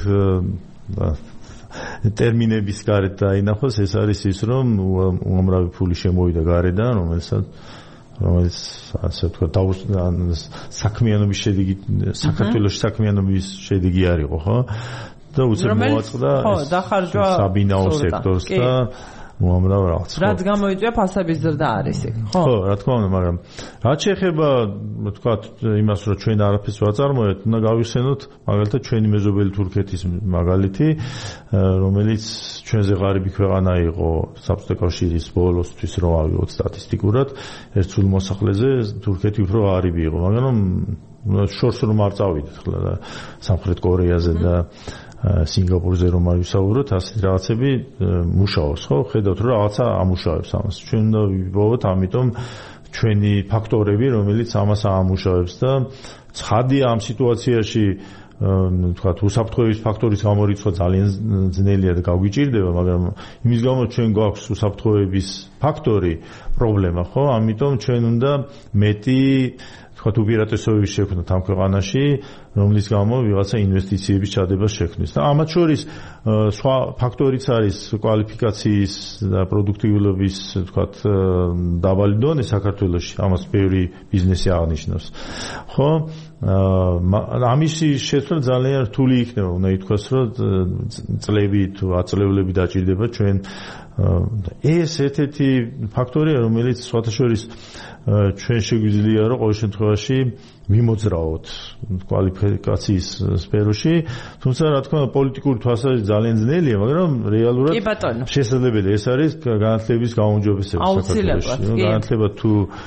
ტერმინების გარეთ დაინახოს, ეს არის ის, რომ უამრავი ფული შემოვიდა გარედან, რომელიც ასე ვთქვათ, საქმიანობის შედეგი, საქართველოს საქმიანობის შედეგი არისო, ხო? და უცებ მოაწყდა საბინაო სექტორს და უამრავ რაღაც. რაც გამოიწვია ფასების ზრდა არის იქ, ხო? ხო, რა თქმა უნდა, მაგრამ რაც შეეხება, ვთქვათ, იმას, რომ ჩვენ არაფერს ვაწარმოებთ, უნდა გავიხსენოთ მაგალითად ჩვენი მეზობელი თურქეთის მაგალითი, რომელიც ჩვენზე ღარიბი ქვეყანა იყო საბჭოთა კავშირის ბოლოსთვის რომ ავიღოთ სტატისტიკურად, ერთ სულ მოსახლეზე თურქეთი უფრო ღარიბი იყო, მაგრამ შორს რომ არ წავიდეთ ხოლმე სამხრეთ კორეაზე და სინგაპურზე რომ არ ვისაუბროთ, ასეთი რაღაცები მუშაობს, ხო? ხედავთ რომ რაღაცა ამუშავებს ამას. ჩვენ უნდა ვიპოვოთ, ამიტომ ჩვენი ფაქტორები, რომელიც ამას ამუშავებს და ცხადია ამ სიტუაციაში ვთქვათ, უსაფრთხოების ფაქტორის გამორიცხვა ძალიან ძნელია და გაგვიჭირდება, მაგრამ იმის გამო ჩვენ გვაქვს უსაფრთხოების ფაქტორი პრობლემა, ხო? ამიტომ ჩვენ უნდა მეტი თქვათ უპირატესობები შექმნათ ამ ქვეყანაში, რომლის გამო ვიღაცა ინვესტიციების ჩადება შექმნის. და ამათ შორის სხვა ფაქტორიც არის კვალიფიკაციის და პროდუქტიულობის, თქვათ, დაბალი დონე საქართველოში, ამას ბევრი ბიზნესი აღნიშნავს. ხო? ამისი შეცვლა ძალიან რთული იქნება, უნდა ითქვას, რომ წლები თუ აწლევლები დაჭირდება ჩვენ ეს ერთ-ერთი ფაქტორია, რომელიც სხვათაშორის ჩვენ შეგვიძლია რომ ყოველ შემთხვევაში მიმოძრაოთ კვალიფიკაციის სფეროში, თუმცა რა თქმა უნდა პოლიტიკური თვალსაზრისით ძალიან ძნელია, მაგრამ რეალურად შესაძლებელია. ეს არის განათლების გაუმჯობესება საქართველოში. განათლება თუ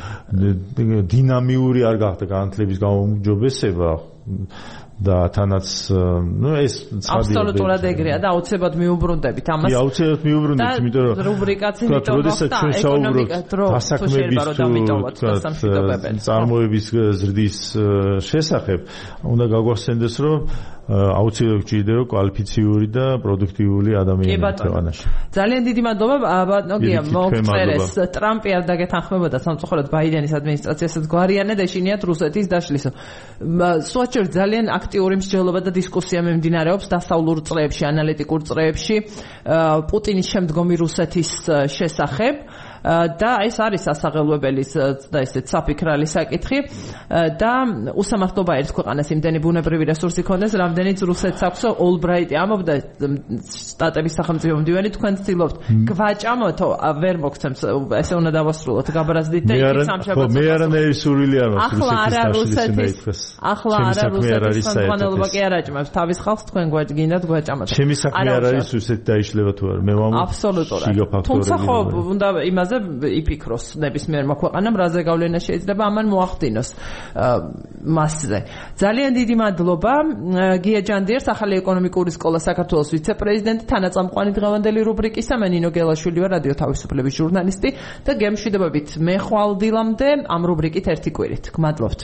დინამიური არ გახდა განათლების გაუმჯობესება და თანაც ეს აბსოლუტურად ეგრეა და აუცილებლად მიუბრუნდებით ამას. კი, აუცილებლად მიუბრუნდებით, იმიტომ რომ რუბრიკაც იმიტომ მოხდა ეკონომიკა დრო შეიძლება რომ დამიტოვოთ სამშვიდობებელი. წარმოების ზრდის შესახებ უნდა გაგვახსენდეს, რომ აუცილებლად ჭირდება კვალიფიციური და პროდუქტიული ადამიანები ქვეყანაში. ძალიან დიდი მადლობა, ბატონო, მოგწერეს ტრამპი არ დაგეთანხმებოდა სამწუხაროდ ბაიდენის ადმინისტრაციასაც გვარიანად ეშინიათ რუსეთის დაშლისო. სუაჩერ ძალიან აქტიური მსჯელობა და დისკუსია მიმდინარეობს დასავლურ წრეებში, ანალიტიკურ წრეებში პუტინის შემდგომი რუსეთის შესახებ. და ეს არის სასაღელვებელი და ესეც საფიქრალი საკითხი და უსამართლობა ერთ ქვეყანას იმდენი ბუნებრივი რესურსი ქონდეს, რამდენიც რუსეთს აქვს. ოლბრაიტი ამბობდა შტატების სახელმწიფო მდივანი, თქვენ ცდილობთ გვაჭამოთო, ვერ მოგცემს, ესე უნდა დავასრულოთ, გაბრაზდით და იქ სამშაბათს. მე არანაირი სურვილი არ მაქვს რუსეთის. ახლა არა რუსეთის ხელმძღვანელობა კი არ აჭმევს თავის ხალხს, თქვენ გვაჭგინდათ გვაჭამოთ. ჩემი საქმე არ არის რუსეთი დაიშლება თუ არა. მე ვამბობ აბსოლუტურად. თუმცა ხო უნდა იმაზე იფიქროს ნებისმიერმა ქვეყანამ, რაზე გავლენა შეიძლება ამან მოახდინოს მასზე. ძალიან დიდი მადლობა გია ჯანდიერს, ახალი ეკონომიკური სკოლა საქართველოს ვიცე-პრეზიდენტი, თანაწამყვანი დღევანდელი რუბრიკისა. მე ნინო გელაშვილი ვარ, რადიო თავისუფლების ჟურნალისტი და გემშვიდობებით მე ხვალ დილამდე ამ რუბრიკით ერთი კვირით. გმადლობთ.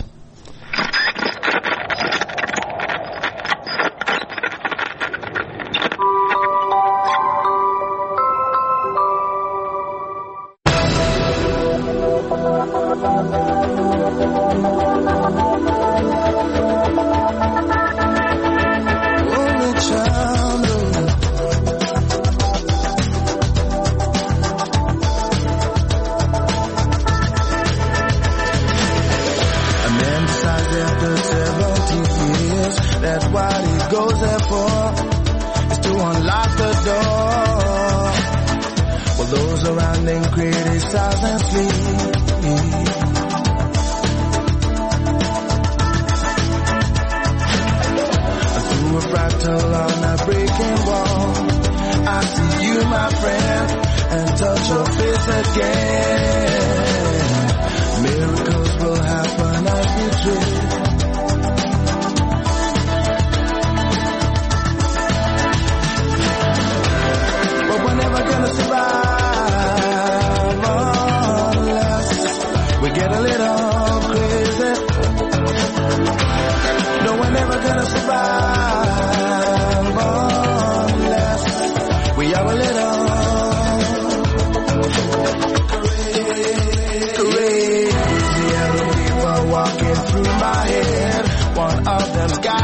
Walking through my head, one of them's got